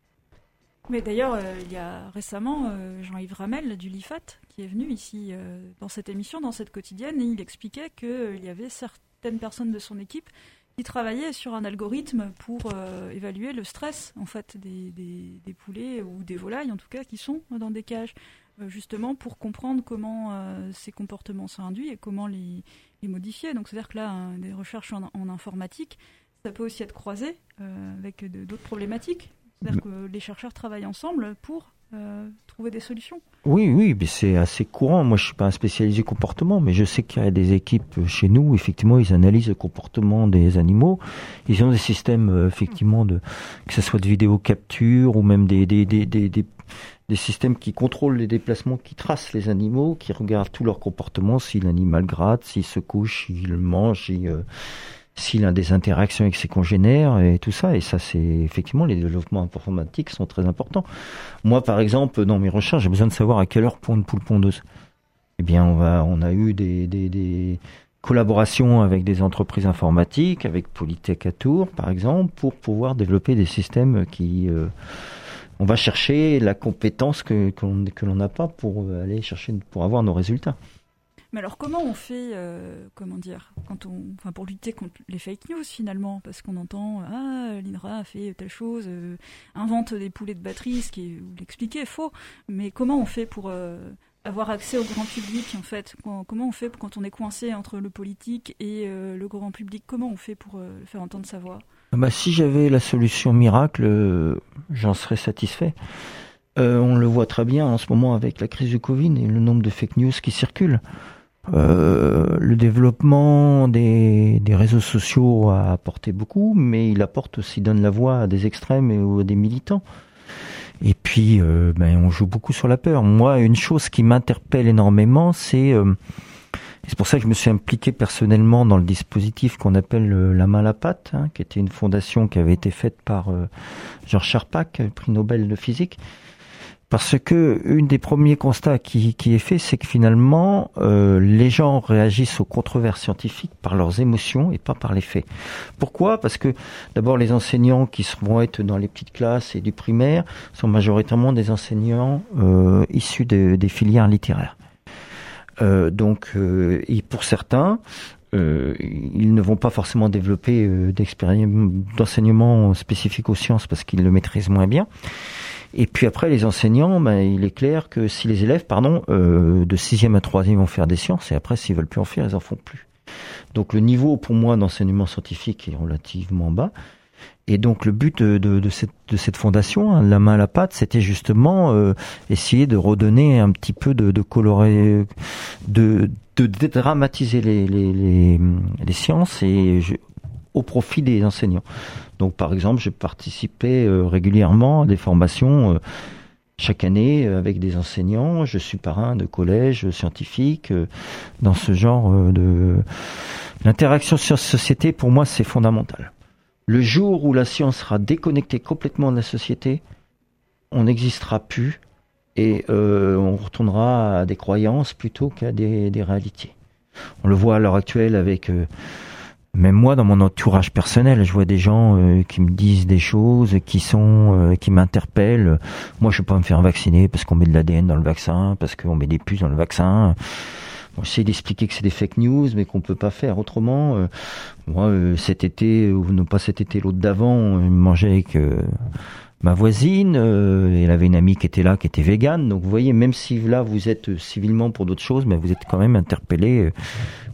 Mais d'ailleurs, il y a récemment Jean-Yves Ramel du LIFAT qui est venu ici dans cette émission, dans cette quotidienne, et il expliquait qu'il y avait certaines personnes de son équipe qui travaillaient sur un algorithme pour évaluer le stress en fait des poulets ou des volailles en tout cas qui sont dans des cages, justement pour comprendre comment ces comportements sont induits et comment les modifier. Donc c'est-à-dire que là, des recherches en informatique, ça peut aussi être croisé avec d'autres problématiques. C'est-à-dire que les chercheurs travaillent ensemble pour trouver des solutions. Oui, mais c'est assez courant. Moi, je suis pas un spécialisé comportement, mais je sais qu'il y a des équipes chez nous, effectivement, ils analysent le comportement des animaux. Ils ont des systèmes, effectivement, que ce soit de vidéo capture ou même des systèmes qui contrôlent les déplacements, qui tracent les animaux, qui regardent tout leur comportement, si l'animal gratte, s'il se couche, s'il mange, s'il a des interactions avec ses congénères et tout ça. Et ça, c'est effectivement, les développements informatiques sont très importants. Moi, par exemple, dans mes recherches, j'ai besoin de savoir à quelle heure pond une poule pondeuse. Eh bien, on a eu des collaborations avec des entreprises informatiques, avec Polytech à Tours, par exemple, pour pouvoir développer des systèmes qui... on va chercher la compétence que l'on n'a pas pour aller chercher, pour avoir nos résultats. Mais alors comment on fait, pour lutter contre les fake news finalement, parce qu'on entend l'INRA a fait telle chose, invente des poulets de batterie, ce qui est, vous l'expliquez, faux. Mais comment on fait pour avoir accès au grand public en fait? Comment on fait quand on est coincé entre le politique et le grand public? Comment on fait pour faire entendre sa voix? Si j'avais la solution miracle, j'en serais satisfait. On le voit très bien en ce moment avec la crise du Covid et le nombre de fake news qui circulent. Le développement des réseaux sociaux a apporté beaucoup, mais il apporte aussi, donne la voix à des extrêmes et à des militants. Et puis, on joue beaucoup sur la peur. Moi, une chose qui m'interpelle énormément, c'est pour ça que je me suis impliqué personnellement dans le dispositif qu'on appelle La main à la pâte, qui était une fondation qui avait été faite par Georges Charpak, prix Nobel de physique. Parce que une des premiers constats qui est fait, c'est que finalement, les gens réagissent aux controverses scientifiques par leurs émotions et pas par les faits. Pourquoi ? Parce que d'abord, les enseignants qui vont être dans les petites classes et du primaire sont majoritairement des enseignants issus des filières littéraires. Donc, pour certains, ils ne vont pas forcément développer d'enseignement spécifique aux sciences parce qu'ils le maîtrisent moins bien. Et puis après, les enseignants, il est clair que si les élèves, de 6e à 3e vont faire des sciences, et après, s'ils veulent plus en faire, ils en font plus. Donc le niveau, pour moi, d'enseignement scientifique est relativement bas. Et donc le but de cette fondation, La main à la pâte, c'était justement essayer de redonner un petit peu de coloré, de dédramatiser les sciences au profit des enseignants. Donc, par exemple, je participais régulièrement à des formations chaque année avec des enseignants. Je suis parrain de collèges scientifiques dans ce genre de... L'interaction science-société, pour moi, c'est fondamental. Le jour où la science sera déconnectée complètement de la société, on n'existera plus et on retournera à des croyances plutôt qu'à des réalités. On le voit à l'heure actuelle avec... Même moi, dans mon entourage personnel, je vois des gens qui me disent des choses qui m'interpellent. Moi, je ne vais pas me faire vacciner parce qu'on met de l'ADN dans le vaccin, parce qu'on met des puces dans le vaccin. On essaie d'expliquer que c'est des fake news, mais qu'on peut pas faire autrement. Moi, cet été, ou non pas cet été, l'autre d'avant, je mangeais avec ma voisine. Elle avait une amie qui était là, qui était végane. Donc, vous voyez, même si là, vous êtes civilement pour d'autres choses, mais vous êtes quand même interpellé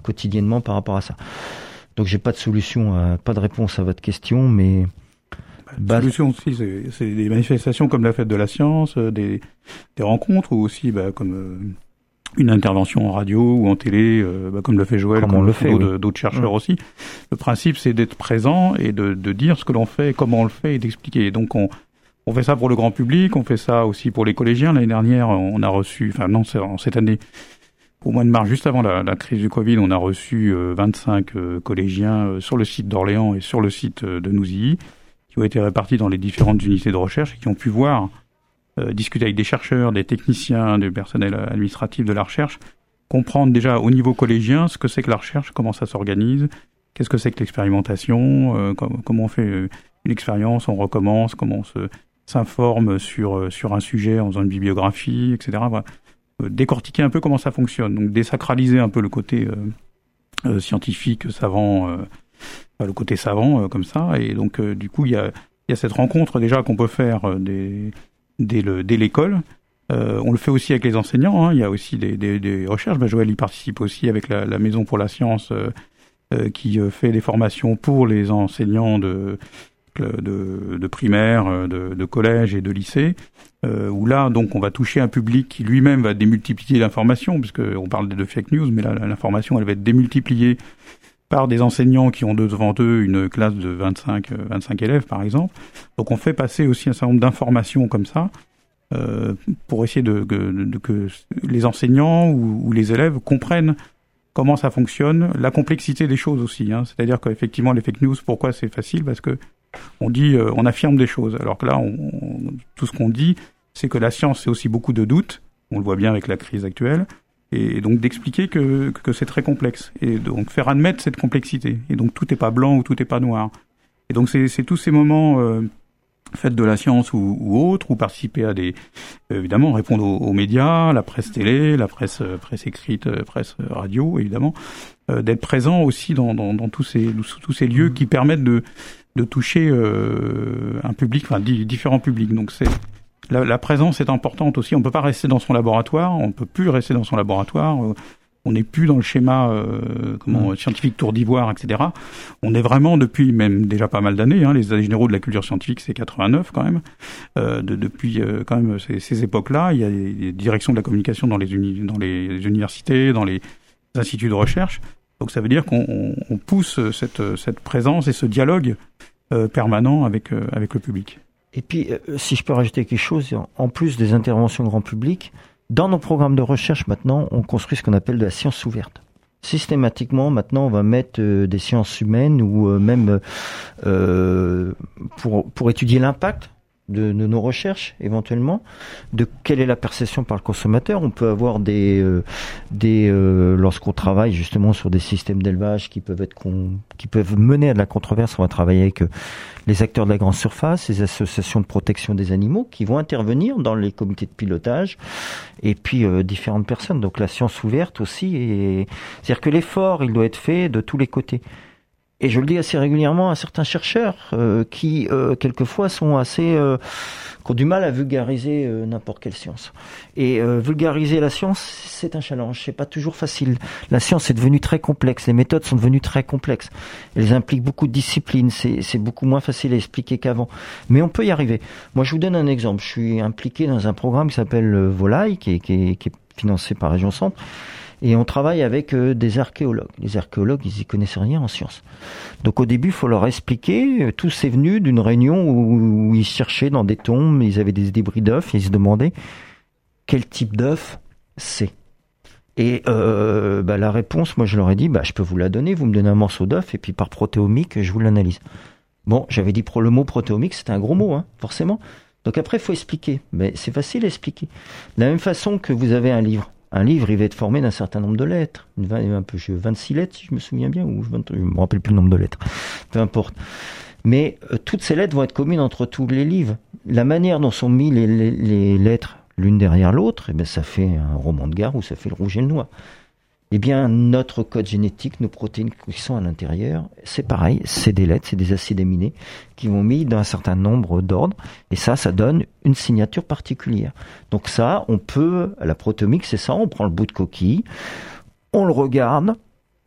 quotidiennement par rapport à ça. Donc j'ai pas de solution, pas de réponse à votre question, mais Solutions aussi, c'est des manifestations comme la fête de la science, des rencontres, ou aussi comme une intervention en radio ou en télé, comme le fait Joël, comme le fait d'autres chercheurs aussi. Le principe, c'est d'être présent et de dire ce que l'on fait, comment on le fait, et d'expliquer. Et donc on fait ça pour le grand public, on fait ça aussi pour les collégiens. L'année dernière, on a reçu, cette année, au mois de mars, juste avant la crise du Covid, on a reçu 25 collégiens sur le site d'Orléans et sur le site de Nouzilly, qui ont été répartis dans les différentes unités de recherche et qui ont pu voir, discuter avec des chercheurs, des techniciens, du personnel administratif de la recherche, comprendre déjà au niveau collégien ce que c'est que la recherche, comment ça s'organise, qu'est-ce que c'est que l'expérimentation, comment on fait une expérience, on recommence, comment on s'informe sur un sujet en faisant une bibliographie, etc. Voilà. Décortiquer un peu comment ça fonctionne, donc désacraliser un peu le côté scientifique, savant, le côté savant comme ça, et donc du coup il y a cette rencontre déjà qu'on peut faire dès l'école. On le fait aussi avec les enseignants, hein. Il y a aussi des recherches. Joël y participe aussi avec la Maison pour la Science qui fait des formations pour les enseignants de primaire, de collège et de lycée, où là donc on va toucher un public qui lui-même va démultiplier l'information, puisque on parle de fake news, mais là l'information elle va être démultipliée par des enseignants qui ont devant eux une classe de 25 élèves par exemple. Donc on fait passer aussi un certain nombre d'informations comme ça pour essayer que les enseignants ou les élèves comprennent comment ça fonctionne, la complexité des choses aussi, hein. C'est-à-dire qu'effectivement les fake news, pourquoi c'est facile, parce que on dit, on affirme des choses, alors que là, tout ce qu'on dit, c'est que la science, c'est aussi beaucoup de doutes. On le voit bien avec la crise actuelle, et donc d'expliquer que c'est très complexe, et donc faire admettre cette complexité. Et donc tout n'est pas blanc ou tout n'est pas noir. Et donc c'est tous ces moments, fête de la science ou autres, ou participer à évidemment répondre aux médias, la presse télé, la presse écrite, presse radio, évidemment, d'être présent aussi dans tous ces lieux qui permettent de toucher un public, différents publics. Donc la présence est importante aussi. On peut pas rester dans son laboratoire, on peut plus rester dans son laboratoire. On n'est plus dans le schéma scientifique tour d'ivoire, etc. On est vraiment depuis même déjà pas mal d'années. Hein, les états généraux de la culture scientifique, c'est 89 quand même. Depuis quand même ces époques-là, il y a des directions de la communication dans les universités, dans les instituts de recherche. Donc ça veut dire qu'on pousse cette présence et ce dialogue permanent avec le public. Et puis, si je peux rajouter quelque chose, en plus des interventions grand public, dans nos programmes de recherche maintenant, on construit ce qu'on appelle de la science ouverte. Systématiquement, maintenant, on va mettre des sciences humaines ou même pour étudier l'impact de nos recherches, éventuellement, de quelle est la perception par le consommateur. On peut avoir lorsqu'on travaille justement sur des systèmes d'élevage qui peuvent mener à de la controverse, on va travailler avec les acteurs de la grande surface, les associations de protection des animaux qui vont intervenir dans les comités de pilotage, et puis différentes personnes. Donc la science ouverte aussi, c'est-à-dire que l'effort, il doit être fait de tous les côtés. Et je le dis assez régulièrement à certains chercheurs qui, quelquefois, qui ont du mal à vulgariser n'importe quelle science. Et vulgariser la science, c'est un challenge, c'est pas toujours facile. La science est devenue très complexe, les méthodes sont devenues très complexes. Elles impliquent beaucoup de disciplines, c'est beaucoup moins facile à expliquer qu'avant. Mais on peut y arriver. Moi, je vous donne un exemple. Je suis impliqué dans un programme qui s'appelle Volaille, qui est financé par Région Centre. Et on travaille avec des archéologues. Les archéologues, ils y connaissent rien en sciences. Donc au début, il faut leur expliquer. Tout c'est venu d'une réunion où ils cherchaient dans des tombes, ils avaient des débris d'œufs, et ils se demandaient quel type d'œuf c'est. Et la réponse, moi je leur ai dit, je peux vous la donner, vous me donnez un morceau d'œuf, et puis par protéomique, je vous l'analyse. Bon, j'avais dit le mot protéomique, c'était un gros mot, hein, forcément. Donc après, il faut expliquer. Mais c'est facile à expliquer. De la même façon que vous avez un livre. Un livre, il va être formé d'un certain nombre de lettres. 26 lettres, si je me souviens bien, ou je me rappelle plus le nombre de lettres. Peu importe. Mais toutes ces lettres vont être communes entre tous les livres. La manière dont sont mis les lettres l'une derrière l'autre, ça fait un roman de gare ou ça fait le rouge et le noir. Eh bien, notre code génétique, nos protéines qui sont à l'intérieur, c'est pareil, c'est des lettres, c'est des acides aminés qui vont mis dans un certain nombre d'ordres, et ça donne une signature particulière. Donc ça, on peut, à la protéomique, c'est ça, on prend le bout de coquille, on le regarde,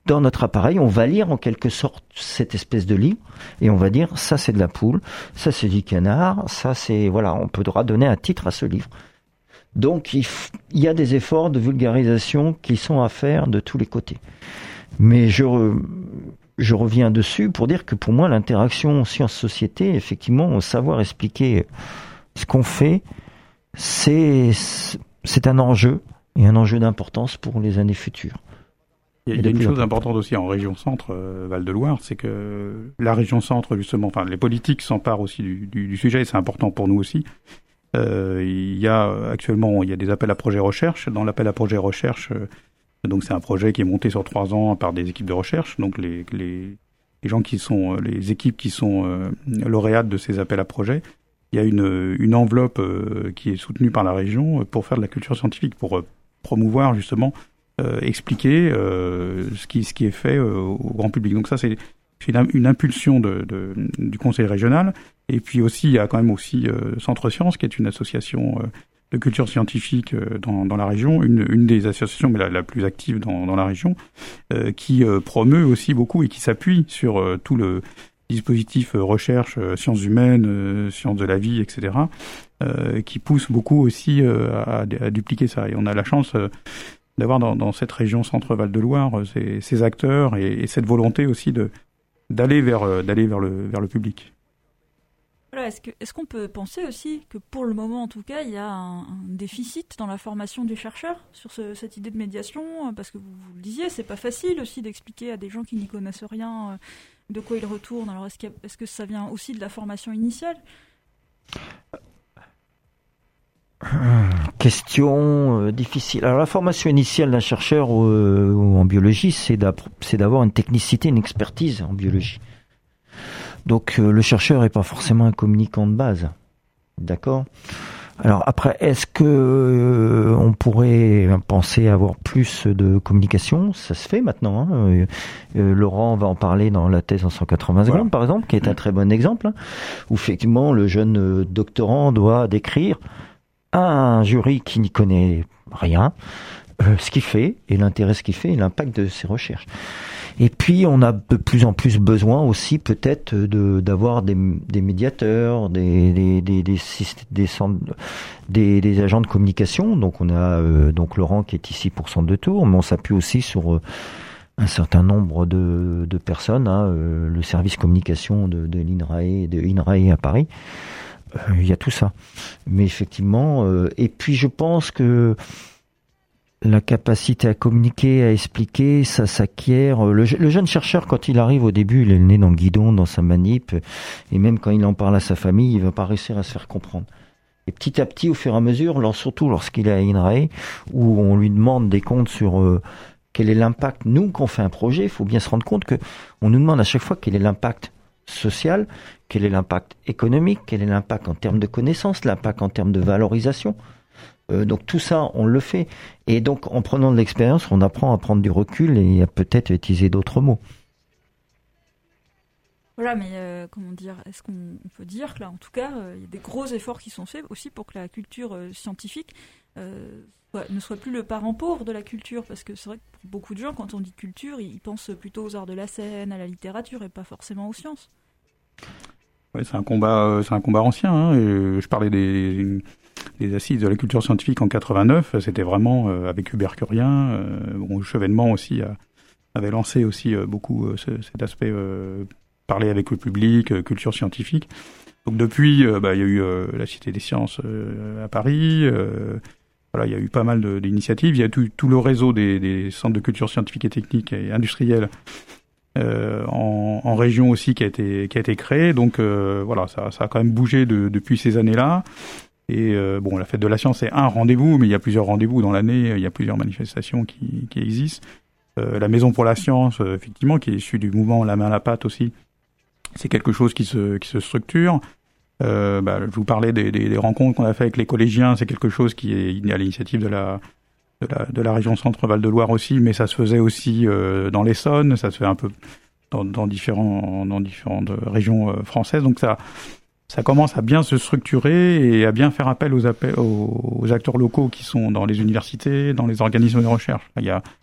dans notre appareil, on va lire en quelque sorte cette espèce de livre et on va dire ça c'est de la poule, ça c'est du canard, ça c'est voilà, on pourra donner un titre à ce livre. Donc il y a des efforts de vulgarisation qui sont à faire de tous les côtés. Mais je reviens dessus pour dire que pour moi l'interaction science-société, effectivement, savoir expliquer ce qu'on fait, c'est un enjeu et un enjeu d'importance pour les années futures. Il y a une chose importante aussi en région centre, Val-de-Loire, c'est que la région centre, justement, enfin les politiques s'emparent aussi du sujet, et c'est important pour nous aussi. Il y a actuellement des appels à projets recherche. Dans l'appel à projets recherche, donc c'est un projet qui est monté sur 3 ans par des équipes de recherche. Donc les gens qui sont les équipes qui sont lauréates de ces appels à projets, il y a une enveloppe qui est soutenue par la région pour faire de la culture scientifique, pour promouvoir justement expliquer ce qui est fait au grand public. Donc ça c'est une impulsion du conseil régional. Et puis aussi il y a quand même aussi Centre Science, qui est une association de culture scientifique dans la région, une des associations mais la plus active dans la région, qui promeut aussi beaucoup et qui s'appuie sur tout le dispositif recherche, sciences humaines, sciences de la vie, etc., qui pousse beaucoup aussi à dupliquer ça. Et on a la chance d'avoir dans cette région Centre-Val-de-Loire ces acteurs et cette volonté aussi d'aller vers le public. Voilà, est-ce qu'on peut penser aussi que pour le moment en tout cas il y a un déficit dans la formation des chercheurs sur cette idée de médiation, parce que vous le disiez, c'est pas facile aussi d'expliquer à des gens qui n'y connaissent rien de quoi ils retournent. Alors est-ce que ça vient aussi de la formation initiale ? Question difficile. Alors la formation initiale d'un chercheur ou en biologie, c'est d'avoir une technicité, une expertise en biologie. Donc le chercheur n'est pas forcément un communicant de base, d'accord ? Alors après, est-ce que on pourrait penser avoir plus de communication ? Ça se fait maintenant. Hein. Laurent va en parler dans la thèse en 180 secondes, par exemple, qui est un très bon exemple, hein, où effectivement le jeune doctorant doit décrire à un jury qui n'y connaît rien ce qu'il fait et l'intérêt ce qu'il fait et l'impact de ses recherches. Et puis on a de plus en plus besoin aussi peut-être d'avoir des médiateurs, des agents de communication. Donc on a donc Laurent qui est ici pour Centre de Tours, mais on s'appuie aussi sur un certain nombre de personnes, hein, le service communication de l'INRAE à Paris. Il y a tout ça. Mais effectivement, et puis je pense que la capacité à communiquer, à expliquer, ça s'acquiert. Le jeune chercheur, quand il arrive au début, il est le nez dans le guidon, dans sa manip, et même quand il en parle à sa famille, il va pas réussir à se faire comprendre. Et petit à petit, au fur et à mesure, surtout lorsqu'il est à INRAE, où on lui demande des comptes sur quel est l'impact. Nous, quand on fait un projet, il faut bien se rendre compte que on nous demande à chaque fois quel est l'impact social, quel est l'impact économique, quel est l'impact en termes de connaissances, l'impact en termes de valorisation. Donc tout ça, on le fait. Et donc, en prenant de l'expérience, on apprend à prendre du recul et à peut-être utiliser d'autres mots. Voilà, mais comment dire, est-ce qu'on peut dire que là, en tout cas, il y a des gros efforts qui sont faits aussi pour que la culture scientifique ne soit plus le parent pauvre de la culture, parce que c'est vrai que pour beaucoup de gens, quand on dit culture, ils pensent plutôt aux arts de la scène, à la littérature, et pas forcément aux sciences. Ouais, c'est un combat ancien. Hein, et je parlais des assises de la culture scientifique en 89, c'était vraiment avec Hubert Curien. Chevènement aussi avait lancé aussi beaucoup cet aspect parler avec le public, culture scientifique. Donc depuis, il y a eu la Cité des Sciences à Paris. Voilà, il y a eu pas mal d'initiatives. Il y a tout le réseau des centres de culture scientifique et technique et industrielle en région aussi qui a été créé. Donc voilà, ça a quand même bougé depuis ces années-là. Et la fête de la science c'est un rendez-vous, mais il y a plusieurs rendez-vous dans l'année. Il y a plusieurs manifestations qui existent. La Maison pour la Science, effectivement, qui est issue du mouvement La Main à la Pâte aussi. C'est quelque chose qui se structure. Je vous parlais des rencontres qu'on a fait avec les collégiens. C'est quelque chose qui est à l'initiative de la région Centre Val-de-Loire aussi, mais ça se faisait aussi dans l'Essonne. Ça se fait un peu dans différentes régions françaises. Donc ça commence à bien se structurer et à bien faire appel aux acteurs locaux qui sont dans les universités, dans les organismes de recherche. Il y a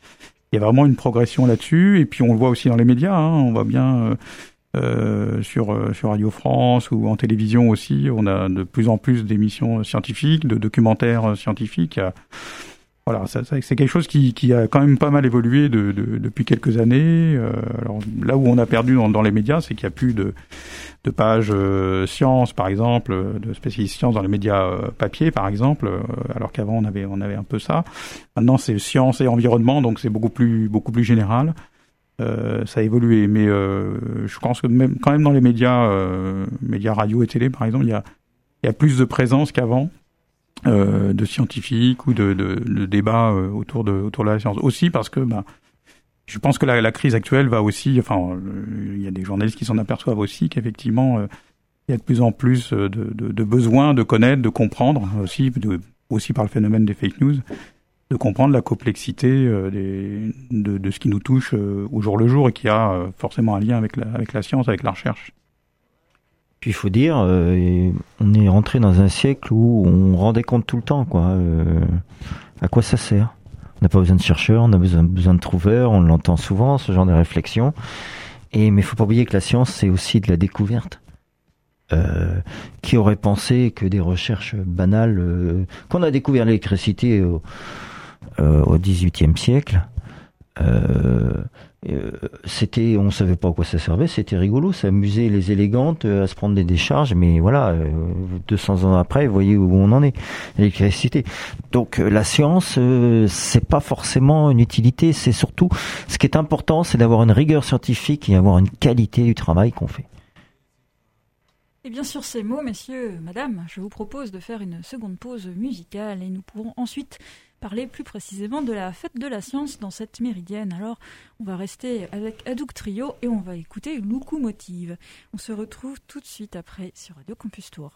il y a vraiment une progression là-dessus. Et puis on le voit aussi dans les médias. On voit bien sur Radio France ou en télévision aussi. On a de plus en plus d'émissions scientifiques, de documentaires scientifiques. Voilà, c'est quelque chose qui a quand même pas mal évolué depuis quelques années. Alors là où on a perdu dans les médias, c'est qu'il n'y a plus de pages sciences, par exemple, de spécialistes sciences dans les médias papier, par exemple, alors qu'avant on avait un peu ça. Maintenant c'est sciences et environnement, donc c'est beaucoup plus général. Ça a évolué, mais je pense que quand même dans les médias radio et télé, par exemple, il y a plus de présence qu'avant. De scientifiques ou de débats autour de la science. Aussi parce que je pense que la crise actuelle va aussi, il y a des journalistes qui s'en aperçoivent aussi qu'effectivement il y a de plus en plus de besoin de connaître, de comprendre aussi par le phénomène des fake news, de comprendre la complexité de ce qui nous touche au jour le jour et qui a forcément un lien avec la science, avec la recherche. Puis il faut dire, on est rentré dans un siècle où on rendait compte tout le temps, quoi. À quoi ça sert ? On n'a pas besoin de chercheurs, on a besoin de trouveurs, on l'entend souvent, ce genre de réflexion. Mais il faut pas oublier que la science, c'est aussi de la découverte. Qui aurait pensé que des recherches banales... Qu'on a découvert l'électricité au XVIIIe siècle, on savait pas à quoi ça servait, c'était rigolo, ça amusait les élégantes à se prendre des décharges, mais voilà, 200 ans après, vous voyez où on en est, l'électricité. Donc la science, c'est pas forcément une utilité, c'est surtout, ce qui est important, c'est d'avoir une rigueur scientifique et avoir une qualité du travail qu'on fait. Et bien sur ces mots, messieurs, madame, je vous propose de faire une seconde pause musicale et nous pourrons ensuite parler plus précisément de la fête de la science dans cette méridienne. Alors, on va rester avec Hadouk Trio et on va écouter Locomotive. On se retrouve tout de suite après sur Radio Campus Tour.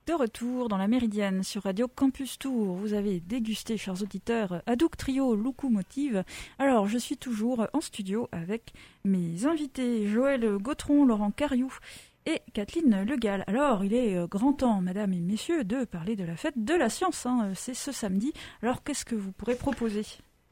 De retour dans la Méridienne sur Radio Campus Tour. Vous avez dégusté, chers auditeurs, Hadouk Trio Locomotive. Alors, je suis toujours en studio avec mes invités, Joël Gautron, Laurent Cariou et Kathleen Le Gall. Alors, il est grand temps, mesdames et messieurs, de parler de la fête de la science. C'est ce samedi. Alors, qu'est-ce que vous pourrez proposer ?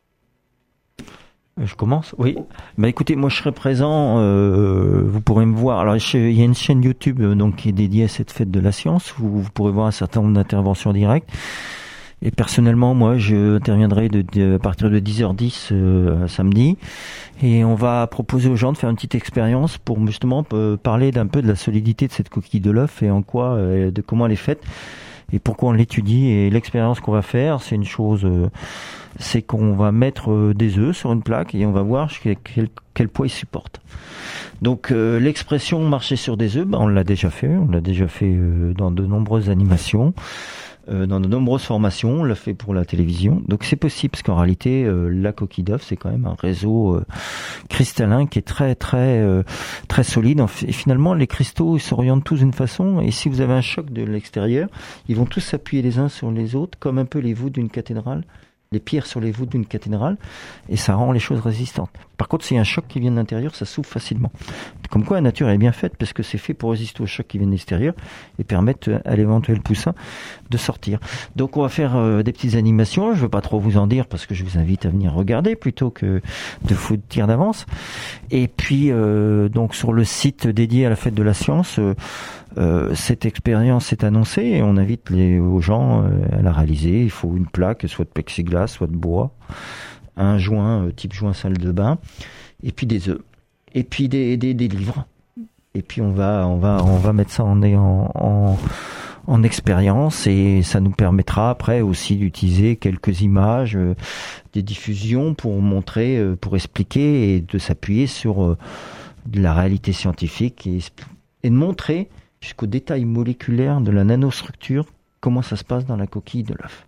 Je commence, oui. Écoutez, moi je serai présent, vous pourrez me voir. Alors il y a une chaîne YouTube donc qui est dédiée à cette fête de la science, où vous pourrez voir un certain nombre d'interventions directes. Et personnellement, moi je interviendrai à partir de 10h10 samedi, et on va proposer aux gens de faire une petite expérience pour justement parler d'un peu de la solidité de cette coquille de l'œuf et de comment elle est faite et pourquoi on l'étudie. Et l'expérience qu'on va faire, c'est une chose, c'est qu'on va mettre des œufs sur une plaque et on va voir quel poids ils supportent. Donc l'expression marcher sur des œufs, on l'a déjà fait dans de nombreuses animations, dans de nombreuses formations, on l'a fait pour la télévision. Donc c'est possible, parce qu'en réalité la coquille d'œuf, c'est quand même un réseau cristallin qui est très très très solide. Et finalement les cristaux ils s'orientent tous d'une façon, et si vous avez un choc de l'extérieur, ils vont tous s'appuyer les uns sur les autres, comme un peu les voûtes d'une cathédrale, les pierres sur les voûtes d'une cathédrale, et ça rend les choses résistantes. Par contre, s'il y a un choc qui vient de l'intérieur, ça s'ouvre facilement. Comme quoi la nature est bien faite, parce que c'est fait pour résister aux chocs qui viennent de l'extérieur et permettre à l'éventuel poussin de sortir. Donc on va faire des petites animations, je ne veux pas trop vous en dire parce que je vous invite à venir regarder plutôt que de vous dire d'avance. Et puis donc sur le site dédié à la fête de la science, cette expérience est annoncée et on invite aux gens à la réaliser. Il faut une plaque, soit de plexiglas, soit de bois, un joint type joint salle de bain, et puis des œufs, et puis des livres. Et puis on va mettre ça en expérience, et ça nous permettra après aussi d'utiliser quelques images, des diffusions pour montrer, pour expliquer et de s'appuyer sur de la réalité scientifique et de montrer jusqu'au détail moléculaire de la nanostructure comment ça se passe dans la coquille de l'œuf.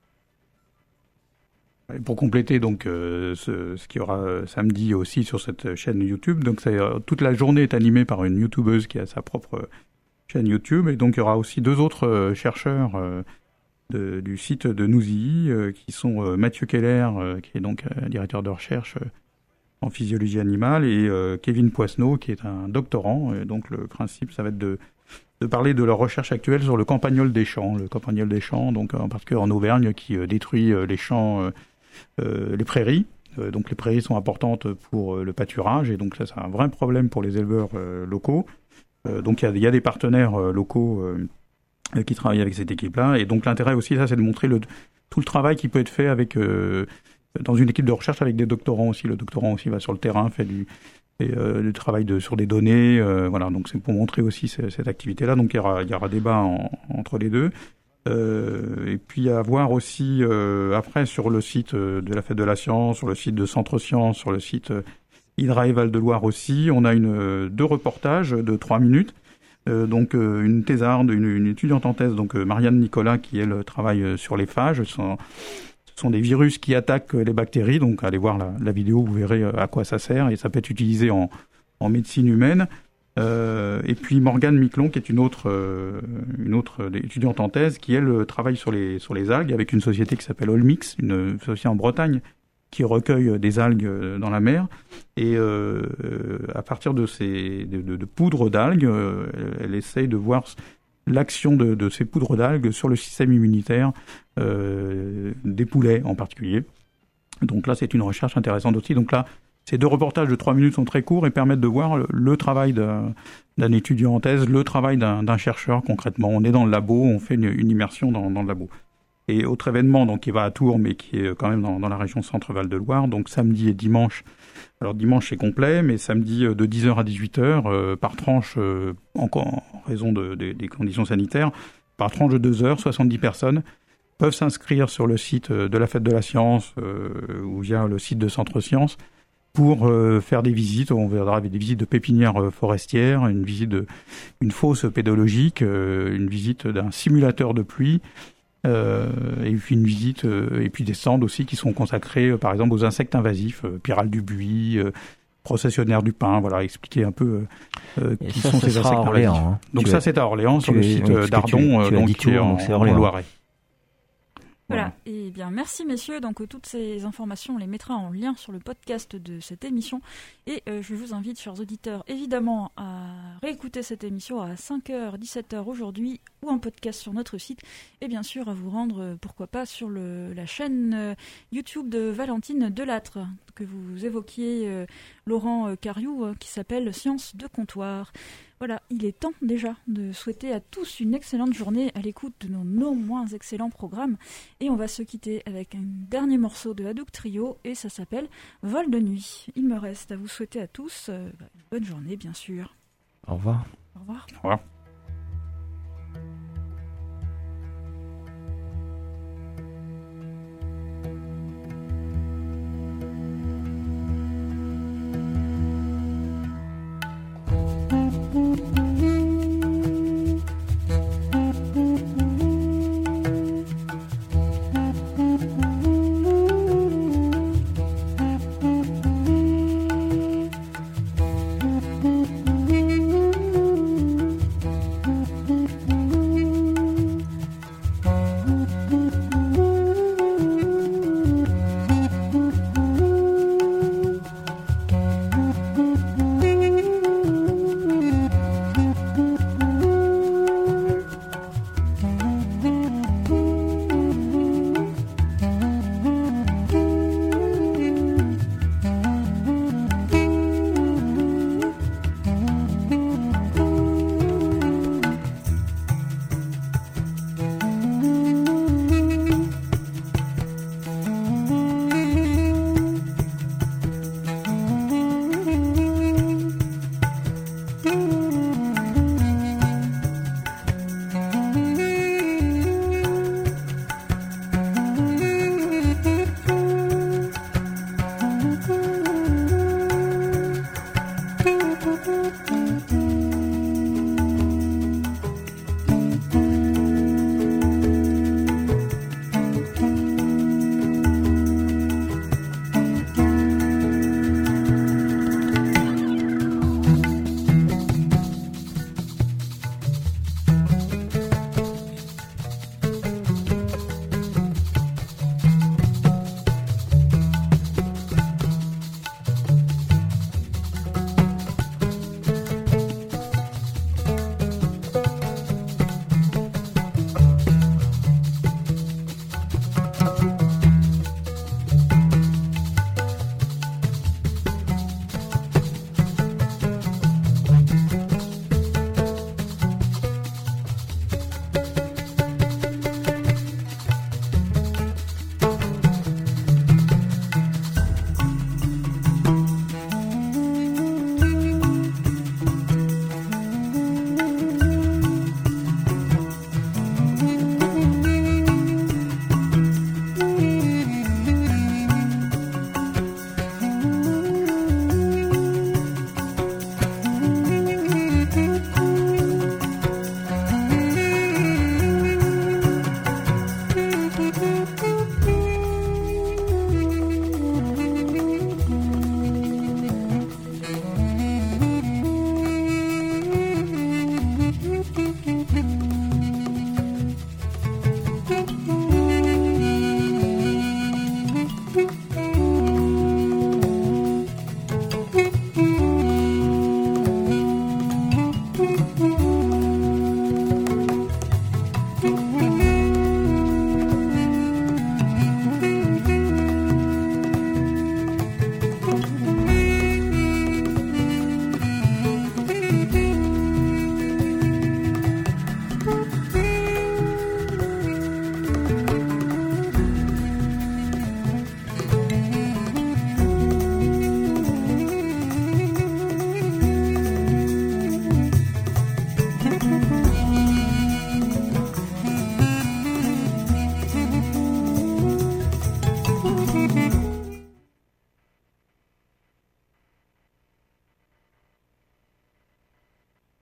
Et pour compléter donc ce qu'il y aura samedi aussi sur cette chaîne YouTube, donc toute la journée est animée par une youtubeuse qui a sa propre chaîne YouTube, et donc il y aura aussi deux autres chercheurs du site de Nousy qui sont Mathieu Keller qui est donc directeur de recherche en physiologie animale, et Kevin Poisneau qui est un doctorant. Et donc le principe ça va être de parler de leur recherche actuelle sur le campagnol des champs. Le campagnol des champs, donc en particulier en Auvergne, qui détruit les champs, les prairies. Donc les prairies sont importantes pour le pâturage, et donc ça c'est un vrai problème pour les éleveurs locaux. Donc il y a des partenaires locaux qui travaillent avec cette équipe-là, et donc l'intérêt aussi, ça c'est de montrer tout le travail qui peut être fait avec dans une équipe de recherche avec des doctorants aussi. Le doctorant aussi va sur le terrain, fait du travail sur des données, voilà. Donc c'est pour montrer aussi cette activité-là. Donc il y aura débat entre les deux. Et puis à voir aussi après sur le site de la Fête de la Science, sur le site de Centre Science, sur le site Hydra et Val de Loire aussi, on a deux reportages de 3 minutes. Donc une thésarde, une étudiante en thèse, donc Marianne Nicolas, qui elle travaille sur les phages. Ce sont des virus qui attaquent les bactéries, donc allez voir la vidéo, vous verrez à quoi ça sert, et ça peut être utilisé en médecine humaine. Et puis Morgane Miquelon, qui est une autre étudiante en thèse, qui elle travaille sur les algues avec une société qui s'appelle Olmix, une société en Bretagne qui recueille des algues dans la mer, et à partir de poudres d'algues, elle essaye de voir l'action de ces poudres d'algues sur le système immunitaire des poulets en particulier. Donc là, c'est une recherche intéressante aussi. Donc là, ces deux reportages de 3 minutes sont très courts et permettent de voir le travail d'un étudiant en thèse, le travail d'un chercheur concrètement. On est dans le labo, on fait une immersion dans le labo. Et autre événement donc, qui va à Tours, mais qui est quand même dans la région Centre-Val de Loire, donc samedi et dimanche. Alors dimanche c'est complet, mais samedi de 10h à 18h, par tranche, en raison des conditions sanitaires, par tranche de 2 heures, 70 personnes peuvent s'inscrire sur le site de la Fête de la Science ou via le site de Centre Science pour faire des visites. On verra des visites de pépinières forestières, une visite d'une fosse pédologique, une visite d'un simulateur de pluie, et puis une visite et puis des stands aussi qui sont consacrés par exemple aux insectes invasifs, pyrale du buis, processionnaire du pain, voilà, expliquer un peu qui ça, sont ces sera à insectes Orléans. invasifs. Hein. Donc ça, c'est à Orléans, sur le site d'Ardon, donc qui est en Loiret. Voilà, et bien merci messieurs, donc toutes ces informations on les mettra en lien sur le podcast de cette émission et je vous invite chers auditeurs évidemment à réécouter cette émission à 5h, 17h aujourd'hui ou en podcast sur notre site et bien sûr à vous rendre pourquoi pas sur la chaîne YouTube de Valentine Delattre que vous évoquiez Laurent Cariou qui s'appelle Science de comptoir. Voilà, il est temps déjà de souhaiter à tous une excellente journée à l'écoute de nos non moins excellents programmes. Et on va se quitter avec un dernier morceau de Hadouk Trio et ça s'appelle Vol de nuit. Il me reste à vous souhaiter à tous une bonne journée bien sûr. Au revoir. Au revoir. Au revoir.